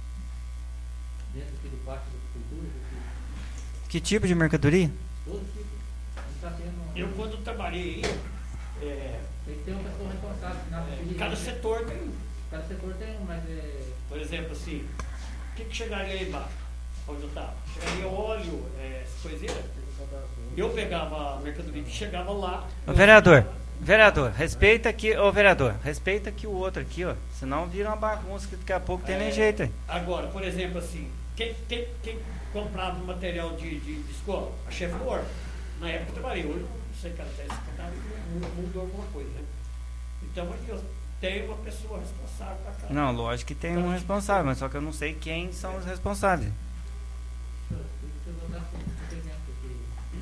dentro aqui do pátio da prefeitura, que Que tipo de mercadoria? todo tipo, não está tendo. Eu, quando trabalhei aí, é, Tem que ter uma pessoa responsável. Na é, cada setor tem um. cada setor tem um, mas é. Por exemplo, assim, o que, que chegaria aí embaixo? Onde eu estava? Chegaria óleo, é, coisinha. Eu pegava a mercadoria que chegava lá. Ô, vereador, vereador, respeita aqui, ô vereador, respeita aqui o outro aqui, ó. Senão vira uma bagunça que daqui a pouco tem nem É, jeito aí. Agora, por exemplo, assim, quem, quem, quem comprava material de, de, de escola? A chefe do órgão. Na época eu trabalhei, hoje não sei, cara, até esse mudou alguma coisa, né? Então eu tenho uma pessoa responsável para cá. Não, lógico que tem um responsável, mas só que eu não sei quem são os responsáveis. Tem que botar um requerimento aqui.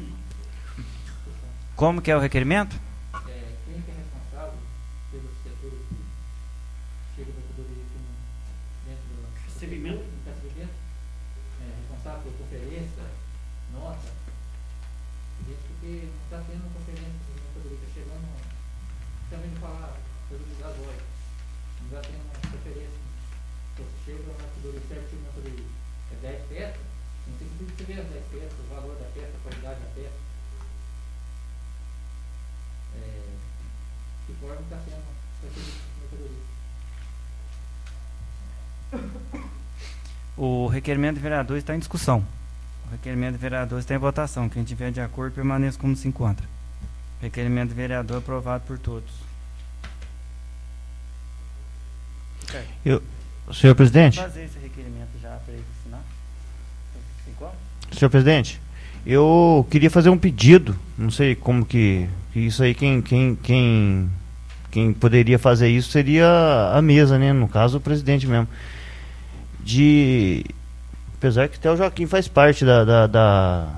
Como que é o requerimento? É, quem que é responsável pelo setor que chega a mercadoria aqui no, dentro do Recebimento. do recebimento, é, responsável por conferência, nota, isso porque não está tendo conferência de mercadoria, está chegando, também de falar, pelo lugar agora, não está tendo uma conferência, então se chega uma mercadoria, certo tipo de mercadoria, é dez peças, não tem que você ver as dez peças, o valor da peça, a qualidade da peça. É, que forma está sendo recebido mercadoria. O requerimento do vereador está em discussão. O requerimento do vereador está em votação. Quem tiver de acordo, permaneça como se encontra. Requerimento do vereador aprovado por todos. Eu, senhor presidente, Fazer esse requerimento já para ele assinar. Igual? senhor presidente, eu queria fazer um pedido, não sei como que, que isso aí, quem, quem, quem, quem poderia fazer isso seria a mesa, né? No caso, o presidente mesmo. De, apesar que até o Joaquim faz parte da, da, da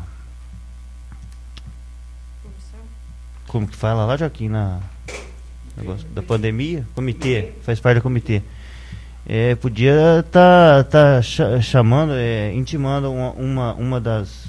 como que fala lá, Joaquim, na negócio da pandemia, comitê, faz parte do comitê. É, podia estar tá, tá cha- chamando, é, intimando uma, uma, uma das,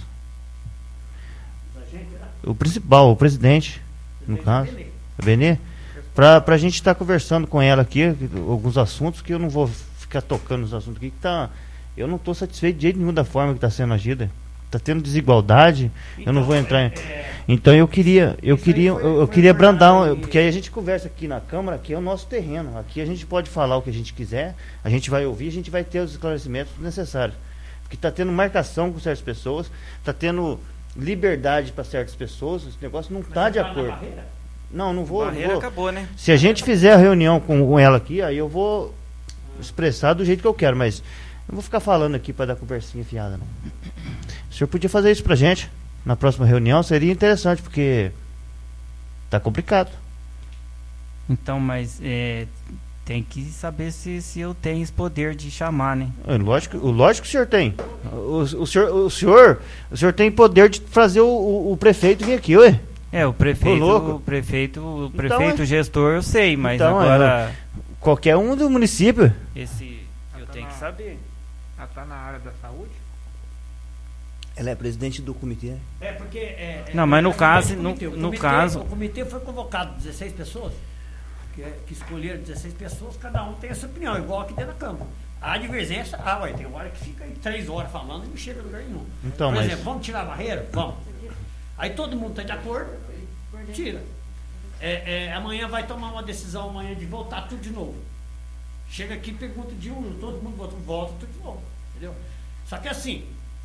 o principal, o presidente, no caso, a Benê, pra, pra gente estar conversando com ela aqui, alguns assuntos que eu não vou ficar tocando nos assuntos aqui, que tá, eu não estou satisfeito de jeito nenhum da forma que está sendo agida. Está tendo desigualdade, eu não vou entrar em... Então eu queria, eu queria, eu, eu queria brandar, um- porque aí a gente conversa aqui na Câmara, aqui é o nosso terreno, aqui a gente pode falar o que a gente quiser, a gente vai ouvir, a gente vai ter os esclarecimentos necessários. Porque está tendo marcação com certas pessoas, está tendo liberdade para certas pessoas, esse negócio não está de acordo. Não, não vou. Barreira não vou. acabou, né? Se a gente fizer a reunião com, com ela aqui, aí eu vou expressar do jeito que eu quero, mas não vou ficar falando aqui para dar conversinha fiada, não. O senhor podia fazer isso pra gente na próxima reunião, seria interessante, porque tá complicado. Então, mas é, tem que saber se, se eu tenho esse poder de chamar, né? É, lógico, o lógico que o senhor tem. O, o, senhor, o, senhor, o senhor tem poder de fazer o, o, o prefeito vir aqui, ué? É, o prefeito, Ô, louco. o prefeito, o Então, prefeito é. gestor eu sei, mas Então, agora Qualquer um do município. esse eu tá tenho na- que saber. Ela está na área da saúde? Ela é presidente do comitê. É, porque... É, é, Não, mas no é, caso- o comitê, no- o no comitê- caso- O comitê foi convocado dezesseis pessoas, que, é- que escolheram dezesseis pessoas, cada um tem a sua opinião, igual aqui dentro da Câmara. Há divergência, ah, ué, tem hora que fica aí três horas falando e não chega a lugar nenhum. Então, Por mas- exemplo, vamos tirar a barreira? Vamos. Aí todo mundo está de acordo, tira. É, é, amanhã vai tomar uma decisão amanhã de voltar tudo de novo. Chega aqui, pergunta de um, todo mundo volta, volta tudo de novo. Entendeu? Só que assim,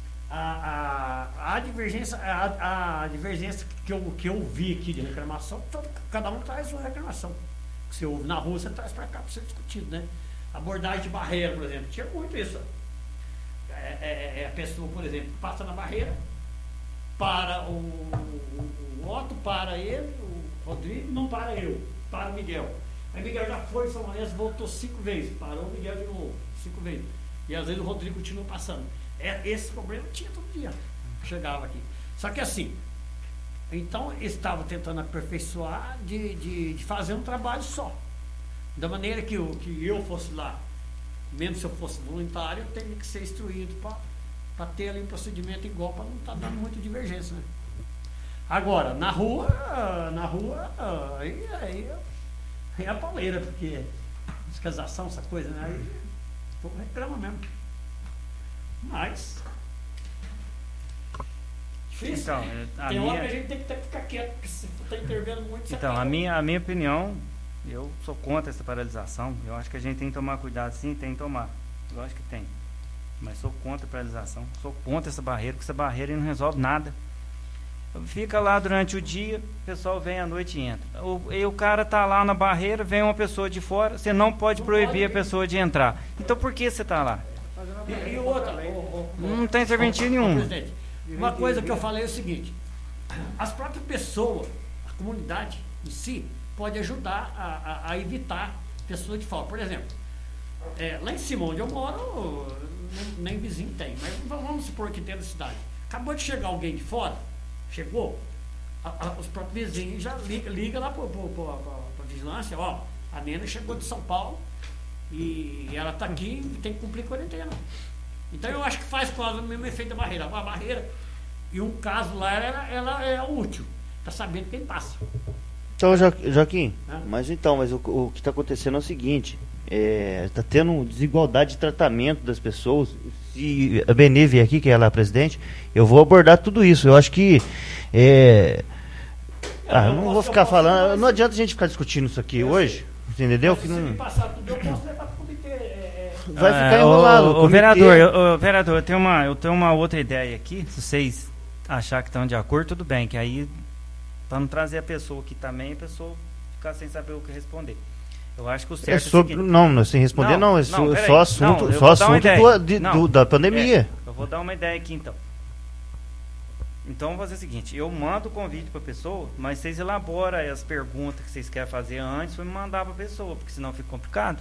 a, a, a divergência, a, a divergência que eu, que eu vi aqui de reclamação, todo, cada um traz sua reclamação. Que você ouve na rua, você traz para cá para ser discutido, né? Abordagem de barreira, por exemplo, tinha muito isso. É, é, é a pessoa, por exemplo, passa na barreira, para o, o, o Otto, para ele, o Rodrigo, não para eu, para o Miguel. Aí Miguel já foi em São Lourenço, voltou cinco vezes, parou o Miguel de novo, cinco vezes. E às vezes o Rodrigo continua passando. É, esse problema tinha todo dia, chegava aqui. Só que assim, então eles estavam tentando aperfeiçoar de, de, de fazer um trabalho só. Da maneira que eu, que eu fosse lá, mesmo se eu fosse voluntário, eu teria que ser instruído para ter ali um procedimento igual, para não estar dando muita divergência, né? Agora, na rua, na rua, aí, aí, aí é a pauleira, porque fiscalização, essa coisa, né? Aí o povo reclama mesmo. Mas difícil. Então, a Tem hora que a minha, gente tem que ter que ficar quieto, porque se está intervendo muito, você então, tá- a minha, a minha opinião, eu sou contra essa paralisação. Eu acho que a gente tem que tomar cuidado, sim, tem que tomar. Eu acho que tem. Mas sou contra a paralisação. Sou contra essa barreira, porque essa barreira não resolve nada. Fica lá durante o dia, o pessoal vem à noite e entra. O, e o cara tá lá na barreira, vem uma pessoa de fora, você não pode proibir a pessoa de entrar. Então por que você tá lá? E, e outra, ô, ô, ô, Não tem serventia ô, nenhuma. presidente, uma coisa que eu falei é o seguinte: as próprias pessoas, a comunidade em si, pode ajudar a, a, a evitar pessoas de fora. Por exemplo, é, lá em cima onde eu moro, nem, nem vizinho tem, mas vamos supor que dentro da cidade. Acabou de chegar alguém de fora, chegou, a, a, os próprios vizinhos já ligam liga lá para a vigilância, ó, a nena chegou de São Paulo e ela está aqui e tem que cumprir quarentena. Então eu acho que faz quase o mesmo efeito da barreira. A barreira, e um caso lá, ela, ela é útil, está sabendo quem passa. Então, Jo- Joaquim, Hã? mas então, mas o, o que está acontecendo é o seguinte, está tendo desigualdade de tratamento das pessoas. Se a Benê vier aqui, que ela é a presidente, eu vou abordar tudo isso. Eu acho que é, ah, eu não vou ficar falando, não adianta a gente ficar discutindo isso aqui hoje, entendeu? Que Se me não passar tudo, eu posso levar para o comitê. é, é, vai ficar Ah, enrolado. ô, ô, o comitê- vereador, eu, ô, vereador, eu tenho uma, eu tenho uma outra ideia aqui. Se vocês achar que estão de acordo, tudo bem, que aí para não trazer a pessoa aqui também, a pessoa ficar sem saber o que responder. Eu acho que o É certo é, o sobre, seguinte. não, não, sem responder não, Não, é não, só, peraí. só assunto, Não, eu só vou dar uma assunto ideia. do, de- Não. do- da pandemia. É, eu vou dar uma ideia aqui então. Então vamos fazer o seguinte, eu mando o convite para a pessoa, mas vocês elaboram aí as perguntas que vocês querem fazer antes para me mandar para a pessoa, porque senão fica complicado.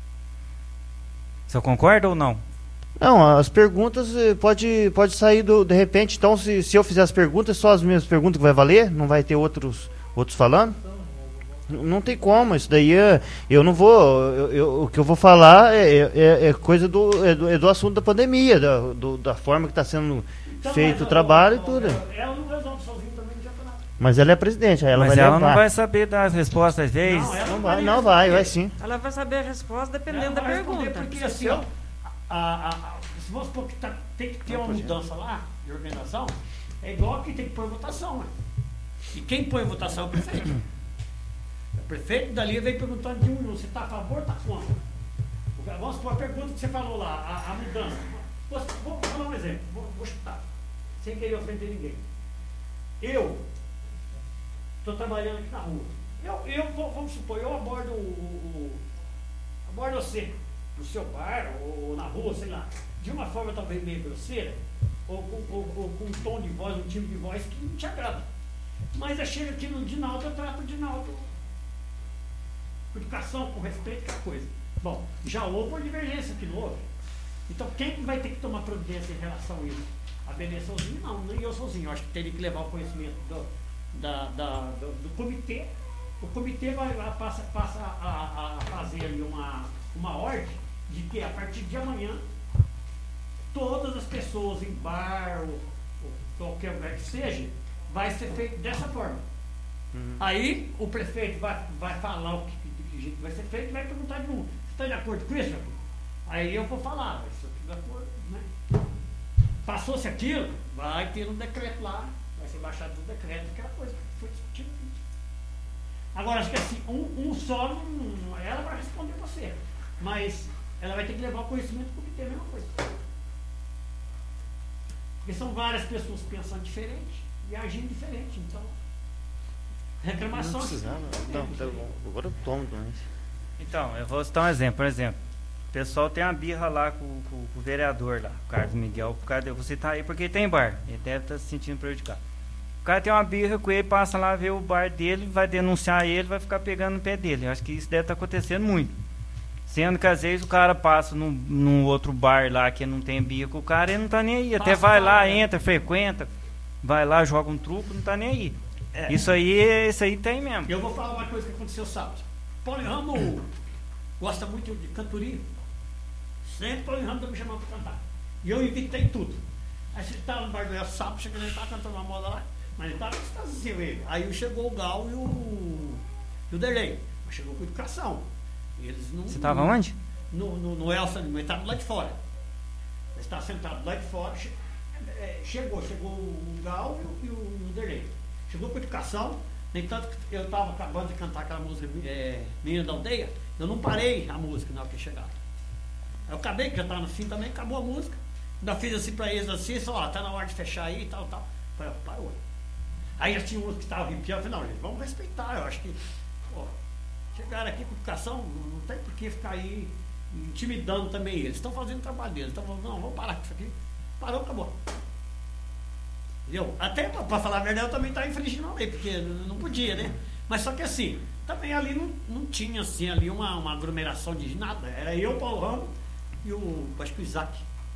Você concorda ou não? Não, as perguntas eh, pode, pode sair do, de repente, então se, se eu fizer as perguntas, só as minhas perguntas que vai valer, não vai ter outros, outros falando? N- Não tem como, isso daí é, eu não vou, eu- eu- o que eu vou falar é, é, é coisa do, é do, é do assunto da pandemia, da, do- da forma que está sendo então, feito mas, o ó, trabalho e ó, tudo. Ela não resolve sozinha também, não adianta nada. Mas ela é presidente, aí ela mas vai ela levar. não vai saber dar as respostas às vezes. Não, ela Não vai, não vai, vai sim. Ela vai saber a resposta dependendo Ela da vai responder, pergunta. Porque assim, ó, a, a, a, se vamos supor que tá, tem que ter uma mudança lá de organização, é igual que tem que pôr votação, né? E quem põe votação é o prefeito. O prefeito dali vem perguntando de um em um, você está a favor ou está contra? O cara- Vamos supor a pergunta que você falou lá, a, a mudança. Vou, vou falar um exemplo, vou, vou chutar, sem querer ofender ninguém. Eu estou trabalhando aqui na rua. Eu, eu vou- vamos supor, eu abordo o, o, o- abordo você no seu bar ou, ou na rua, sei lá, de uma forma talvez meio grosseira, ou, com- ou- ou com um tom de voz, um tipo de voz que não te agrada. Mas eu chego aqui no Dinaldo, eu trato o Dinaldo com educação, com respeito, aquela coisa. Bom, já houve uma divergência aqui, não houve? Então quem que vai ter que tomar providência em relação a isso? A Benê sozinho? Não, nem eu sozinho. Eu acho que teria que levar o conhecimento do, da, da- do, do comitê. O comitê vai, vai- passa, passa a, a fazer ali uma, uma ordem de que a partir de amanhã todas as pessoas em bar ou, ou qualquer lugar que seja, vai ser feito dessa forma. Aí o prefeito vai, vai falar o que, de que jeito vai ser feito e vai perguntar de novo. Você está de acordo com isso, Jacob? Aí eu vou falar, isso aqui de acordo, né? Passou-se aquilo, vai ter um decreto lá, vai ser baixado o decreto, aquela coisa que foi discutida. Agora, acho que assim, um, um só, não, ela vai responder você, mas ela vai ter que levar o conhecimento do comitê, a mesma coisa. Porque são várias pessoas pensando diferente e agindo diferente, então. Reclamação. Não precisava. Não, tá bom. Agora eu tomo também. Então, eu vou citar um exemplo. Por exemplo, o pessoal tem uma birra lá com, com- com o vereador lá, o Carlos Miguel. O cara, eu vou citar aí porque ele tem bar. Ele deve estar se sentindo prejudicado. O cara tem uma birra com ele, passa lá, vê o bar dele, vai denunciar ele, vai ficar pegando no pé dele. Eu acho que isso deve estar acontecendo muito. Sendo que às vezes o cara passa num, num outro bar lá que não tem birra com o cara, ele não tá nem aí. Até Passa, vai lá, né? entra, frequenta, vai lá, joga um truco, não tá nem aí. É. Isso aí, isso aí tem mesmo. Eu vou falar uma coisa que aconteceu sábado. Paulo Ramo gosta muito de cantoria. Sempre Paulo Ramo tá me chamando para cantar. E eu invitei tudo. Aí você estava no bar do El sábado, chegando, ele estava cantando uma moda lá, mas ele estava extasiado ele. Aí chegou o Gal e o, e o Derlei. Mas chegou com educação. E eles não. Você tava onde? No, no, no Elsa, mas estava lá de fora. Ele estava sentado lá de fora. che- é, chegou, chegou o Gal e o, e o, e o Derlei. Chegou com educação. Nem tanto que eu estava acabando de cantar aquela música é, Menina da Aldeia. Eu não parei a música na hora que chegaram. Aí eu acabei, que já estava no fim também, acabou a música. Ainda fiz assim para eles assim, só, ó, tá na hora de fechar aí e tal, tal. Falei, ó, parou. Aí já tinha uns que estavam em pé, eu falei, não, gente, vamos respeitar, eu acho que, ó, chegaram aqui com educação, não, não tem por que ficar aí intimidando também eles. Estão fazendo o trabalho deles, então não, vamos parar com isso aqui. Parou, acabou. Entendeu? Até para falar a verdade, eu também estava infringindo a lei, porque não não podia, né? Mas só que assim, também ali não, não tinha assim, ali uma, uma aglomeração de nada. Era eu, Paulo Ramos e o, acho que o Isaac.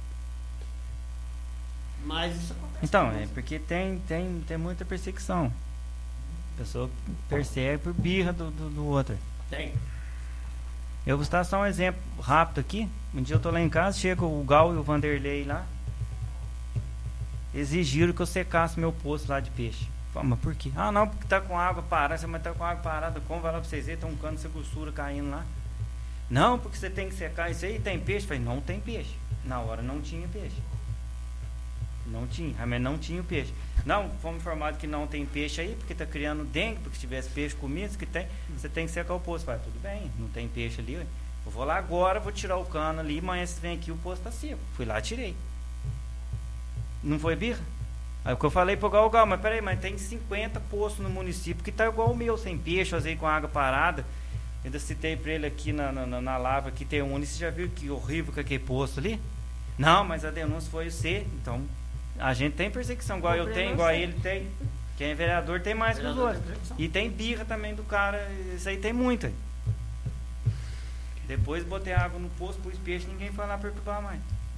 Mas isso acontece. Então, com é isso. porque tem, tem, tem muita perseguição. A pessoa persegue por birra do, do, do outro. Tem. Eu vou citar só um exemplo rápido aqui. Um dia eu tô lá em casa, chega o Gal e o Vanderlei lá. Exigiram que eu secasse meu poço lá de peixe. Falei, mas por quê? Ah, não, porque tá com água parada. Você mas tá com água parada, como? Vai lá pra vocês verem, tem um cano de segura caindo lá. Não, porque você tem que secar isso aí, tem peixe? Falei, não tem peixe. Na hora não tinha peixe. Não tinha, mas não tinha o peixe. Não, fomos informados que não tem peixe aí, porque tá criando dengue, porque se tivesse peixe comido, que tem, você tem que secar o poço. Falei, tudo bem, não tem peixe ali, ué. Eu vou lá agora, vou tirar o cano ali, amanhã você vem aqui, o poço tá seco. Fui lá, tirei. Não foi birra? Aí o que eu falei pro Gal, Gal, mas peraí, mas tem cinquenta poços no município que tá igual o meu, sem peixe, às vezes com água parada. Eu ainda citei pra ele aqui na, na, na lavra que tem um, e você já viu que horrível que é aquele poço ali? Não, mas a denúncia foi você, então a gente tem perseguição, igual eu tenho, igual ele tem. Quem é vereador tem mais que os Vereador outros. tem perseguição. E tem birra também do cara, isso aí tem muito. Aí. Depois botei água no poço, pus peixe, ninguém foi lá perturbar mais.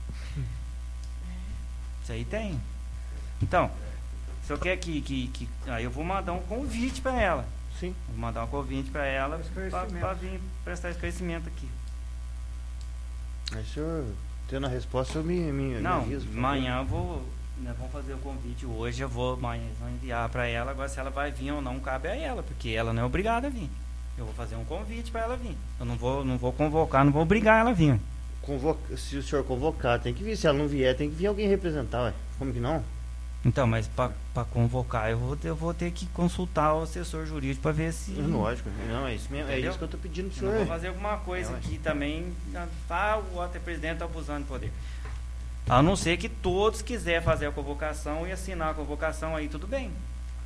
Isso aí tem. Então, se eu quer que, que, que. Aí eu vou mandar um convite para ela. Sim. Vou mandar um convite para ela Esclarecimento. para vir prestar esclarecimento aqui. Aí o senhor, tendo a resposta, eu me, me, Não, me aviso. por favor. amanhã eu vou. Nós vamos fazer o convite hoje, eu vou amanhã eles vão enviar para ela. Agora, se ela vai vir ou não, cabe a ela, porque ela não é obrigada a vir. Eu vou fazer um convite para ela vir. Eu não vou, não vou convocar, não vou obrigar ela a vir. Convoca- se o senhor convocar, tem que vir. Se ela não vier, tem que vir alguém representar, ué. Como que não? Então, mas para convocar, eu vou, eu vou ter que consultar o assessor jurídico para ver se. É lógico. Não, é isso mesmo. É Entendeu? isso que eu tô pedindo pro Eu não vou senhor. fazer alguma coisa É, ué. aqui também. Ah, o até presidente tá abusando de poder. A não ser que todos quiserem fazer a convocação e assinar a convocação, aí tudo bem.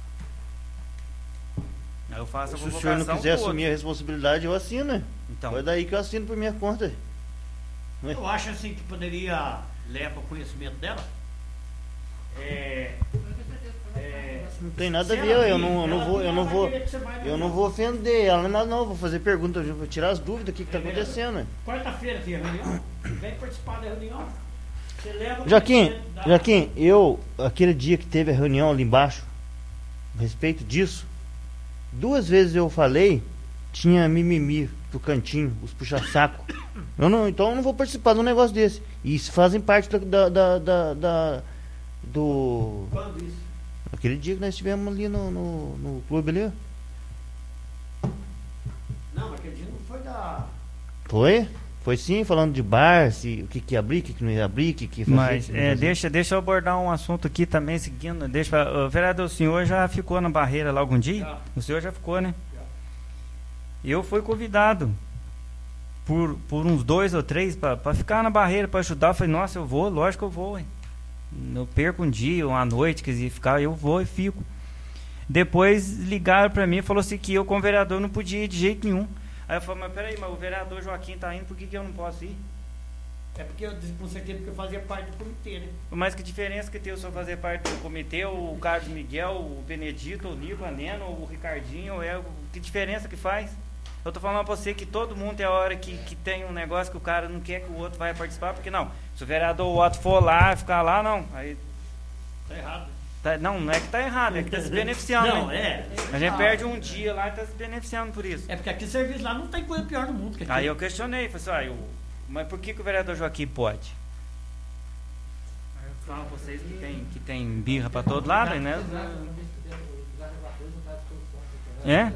Aí eu faço a Se o convocação. senhor não quiser todos. assumir a responsabilidade, eu assino. Então, Foi daí que eu assino por minha conta. Eu acho assim que poderia levar para o conhecimento dela. É, é, Não tem nada a se ver, ela eu vir, não, eu não ela vou, vir, eu ela não vai vou, querer que você vá na eu não reunião. vou ofender ela, não, não, vou fazer pergunta, eu vou tirar as dúvidas, o que está É verdade. acontecendo. Quarta-feira tem a reunião. Vem participar da reunião. Você leva o Joaquim, conhecimento da- Joaquim, eu, aquele dia que teve a reunião ali embaixo, a respeito disso, duas vezes eu falei, tinha mimimi pro cantinho, os puxa-saco. Eu não, então eu não vou participar de um negócio desse. E isso fazem parte da, da, da, da- da- do... Quando isso? Aquele dia que nós estivemos ali no, no, no clube ali. Não, aquele dia não foi da. Foi? Foi sim, falando de bar, se, o que, que ia abrir, o que, que não ia abrir, o que, que ia fazer. mas o que não ia é, fazer. deixa, deixa eu abordar um assunto aqui também, seguindo. Deixa, uh, vereador, o senhor já ficou na barreira lá algum dia? Já. O senhor já ficou, né? Já. Eu fui convidado por, por uns dois ou três para ficar na barreira, para ajudar. Eu falei, nossa, eu vou, lógico que eu vou. Hein? Eu perco um dia, uma noite, quiser ficar, eu vou e fico. Depois ligaram para mim e falou assim que eu, como vereador, não podia ir de jeito nenhum. Aí eu falei, mas peraí, mas o vereador Joaquim tá indo, por que, que eu não posso ir? É porque eu disse pra você que eu fazia parte do comitê, né? Mas que diferença que tem o senhor fazer parte do comitê, o Carlos Miguel, o Benedito, o Nico, a Neno, o Ricardinho, é, que diferença que faz? Eu tô falando pra você que todo mundo tem a hora que, que tem um negócio que o cara não quer que o outro vai participar, porque não, se o vereador Otto for lá, ficar lá, não, aí... Tá errado. Tá, não, não é que tá errado, é que tá se beneficiando, Não, né? é. A gente perde um dia lá e tá se beneficiando por isso. É porque aqui serviço lá não tem coisa pior do mundo que aqui. Aí eu questionei, falei assim, ah, eu, mas por que, que o vereador Joaquim pode? Aí eu falo pra vocês que tem, que tem birra pra todo lado, né? É?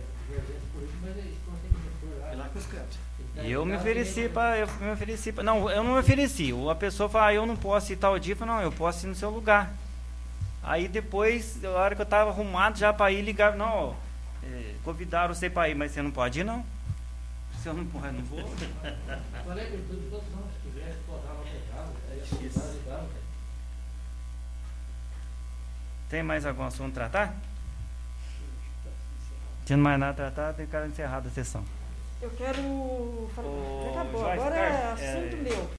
É lá que os cantos. E eu me ofereci pra. Eu me ofereci pra, não, eu não me ofereci. A pessoa fala, ah, eu não posso ir tal dia. Eu falei, não, eu posso ir no seu lugar. Aí depois, na hora que eu tava arrumado já pra ir, ligaram, não, ó, é, convidaram você pra ir, mas você não pode ir, não. Se eu não pode, eu não vou. Tem mais algum assunto a tratar? Tendo mais nada a tratar, tem cara encerrada a sessão. Eu quero falar. Ô, Já acabou, Joyce agora é Carlos, assunto é, meu.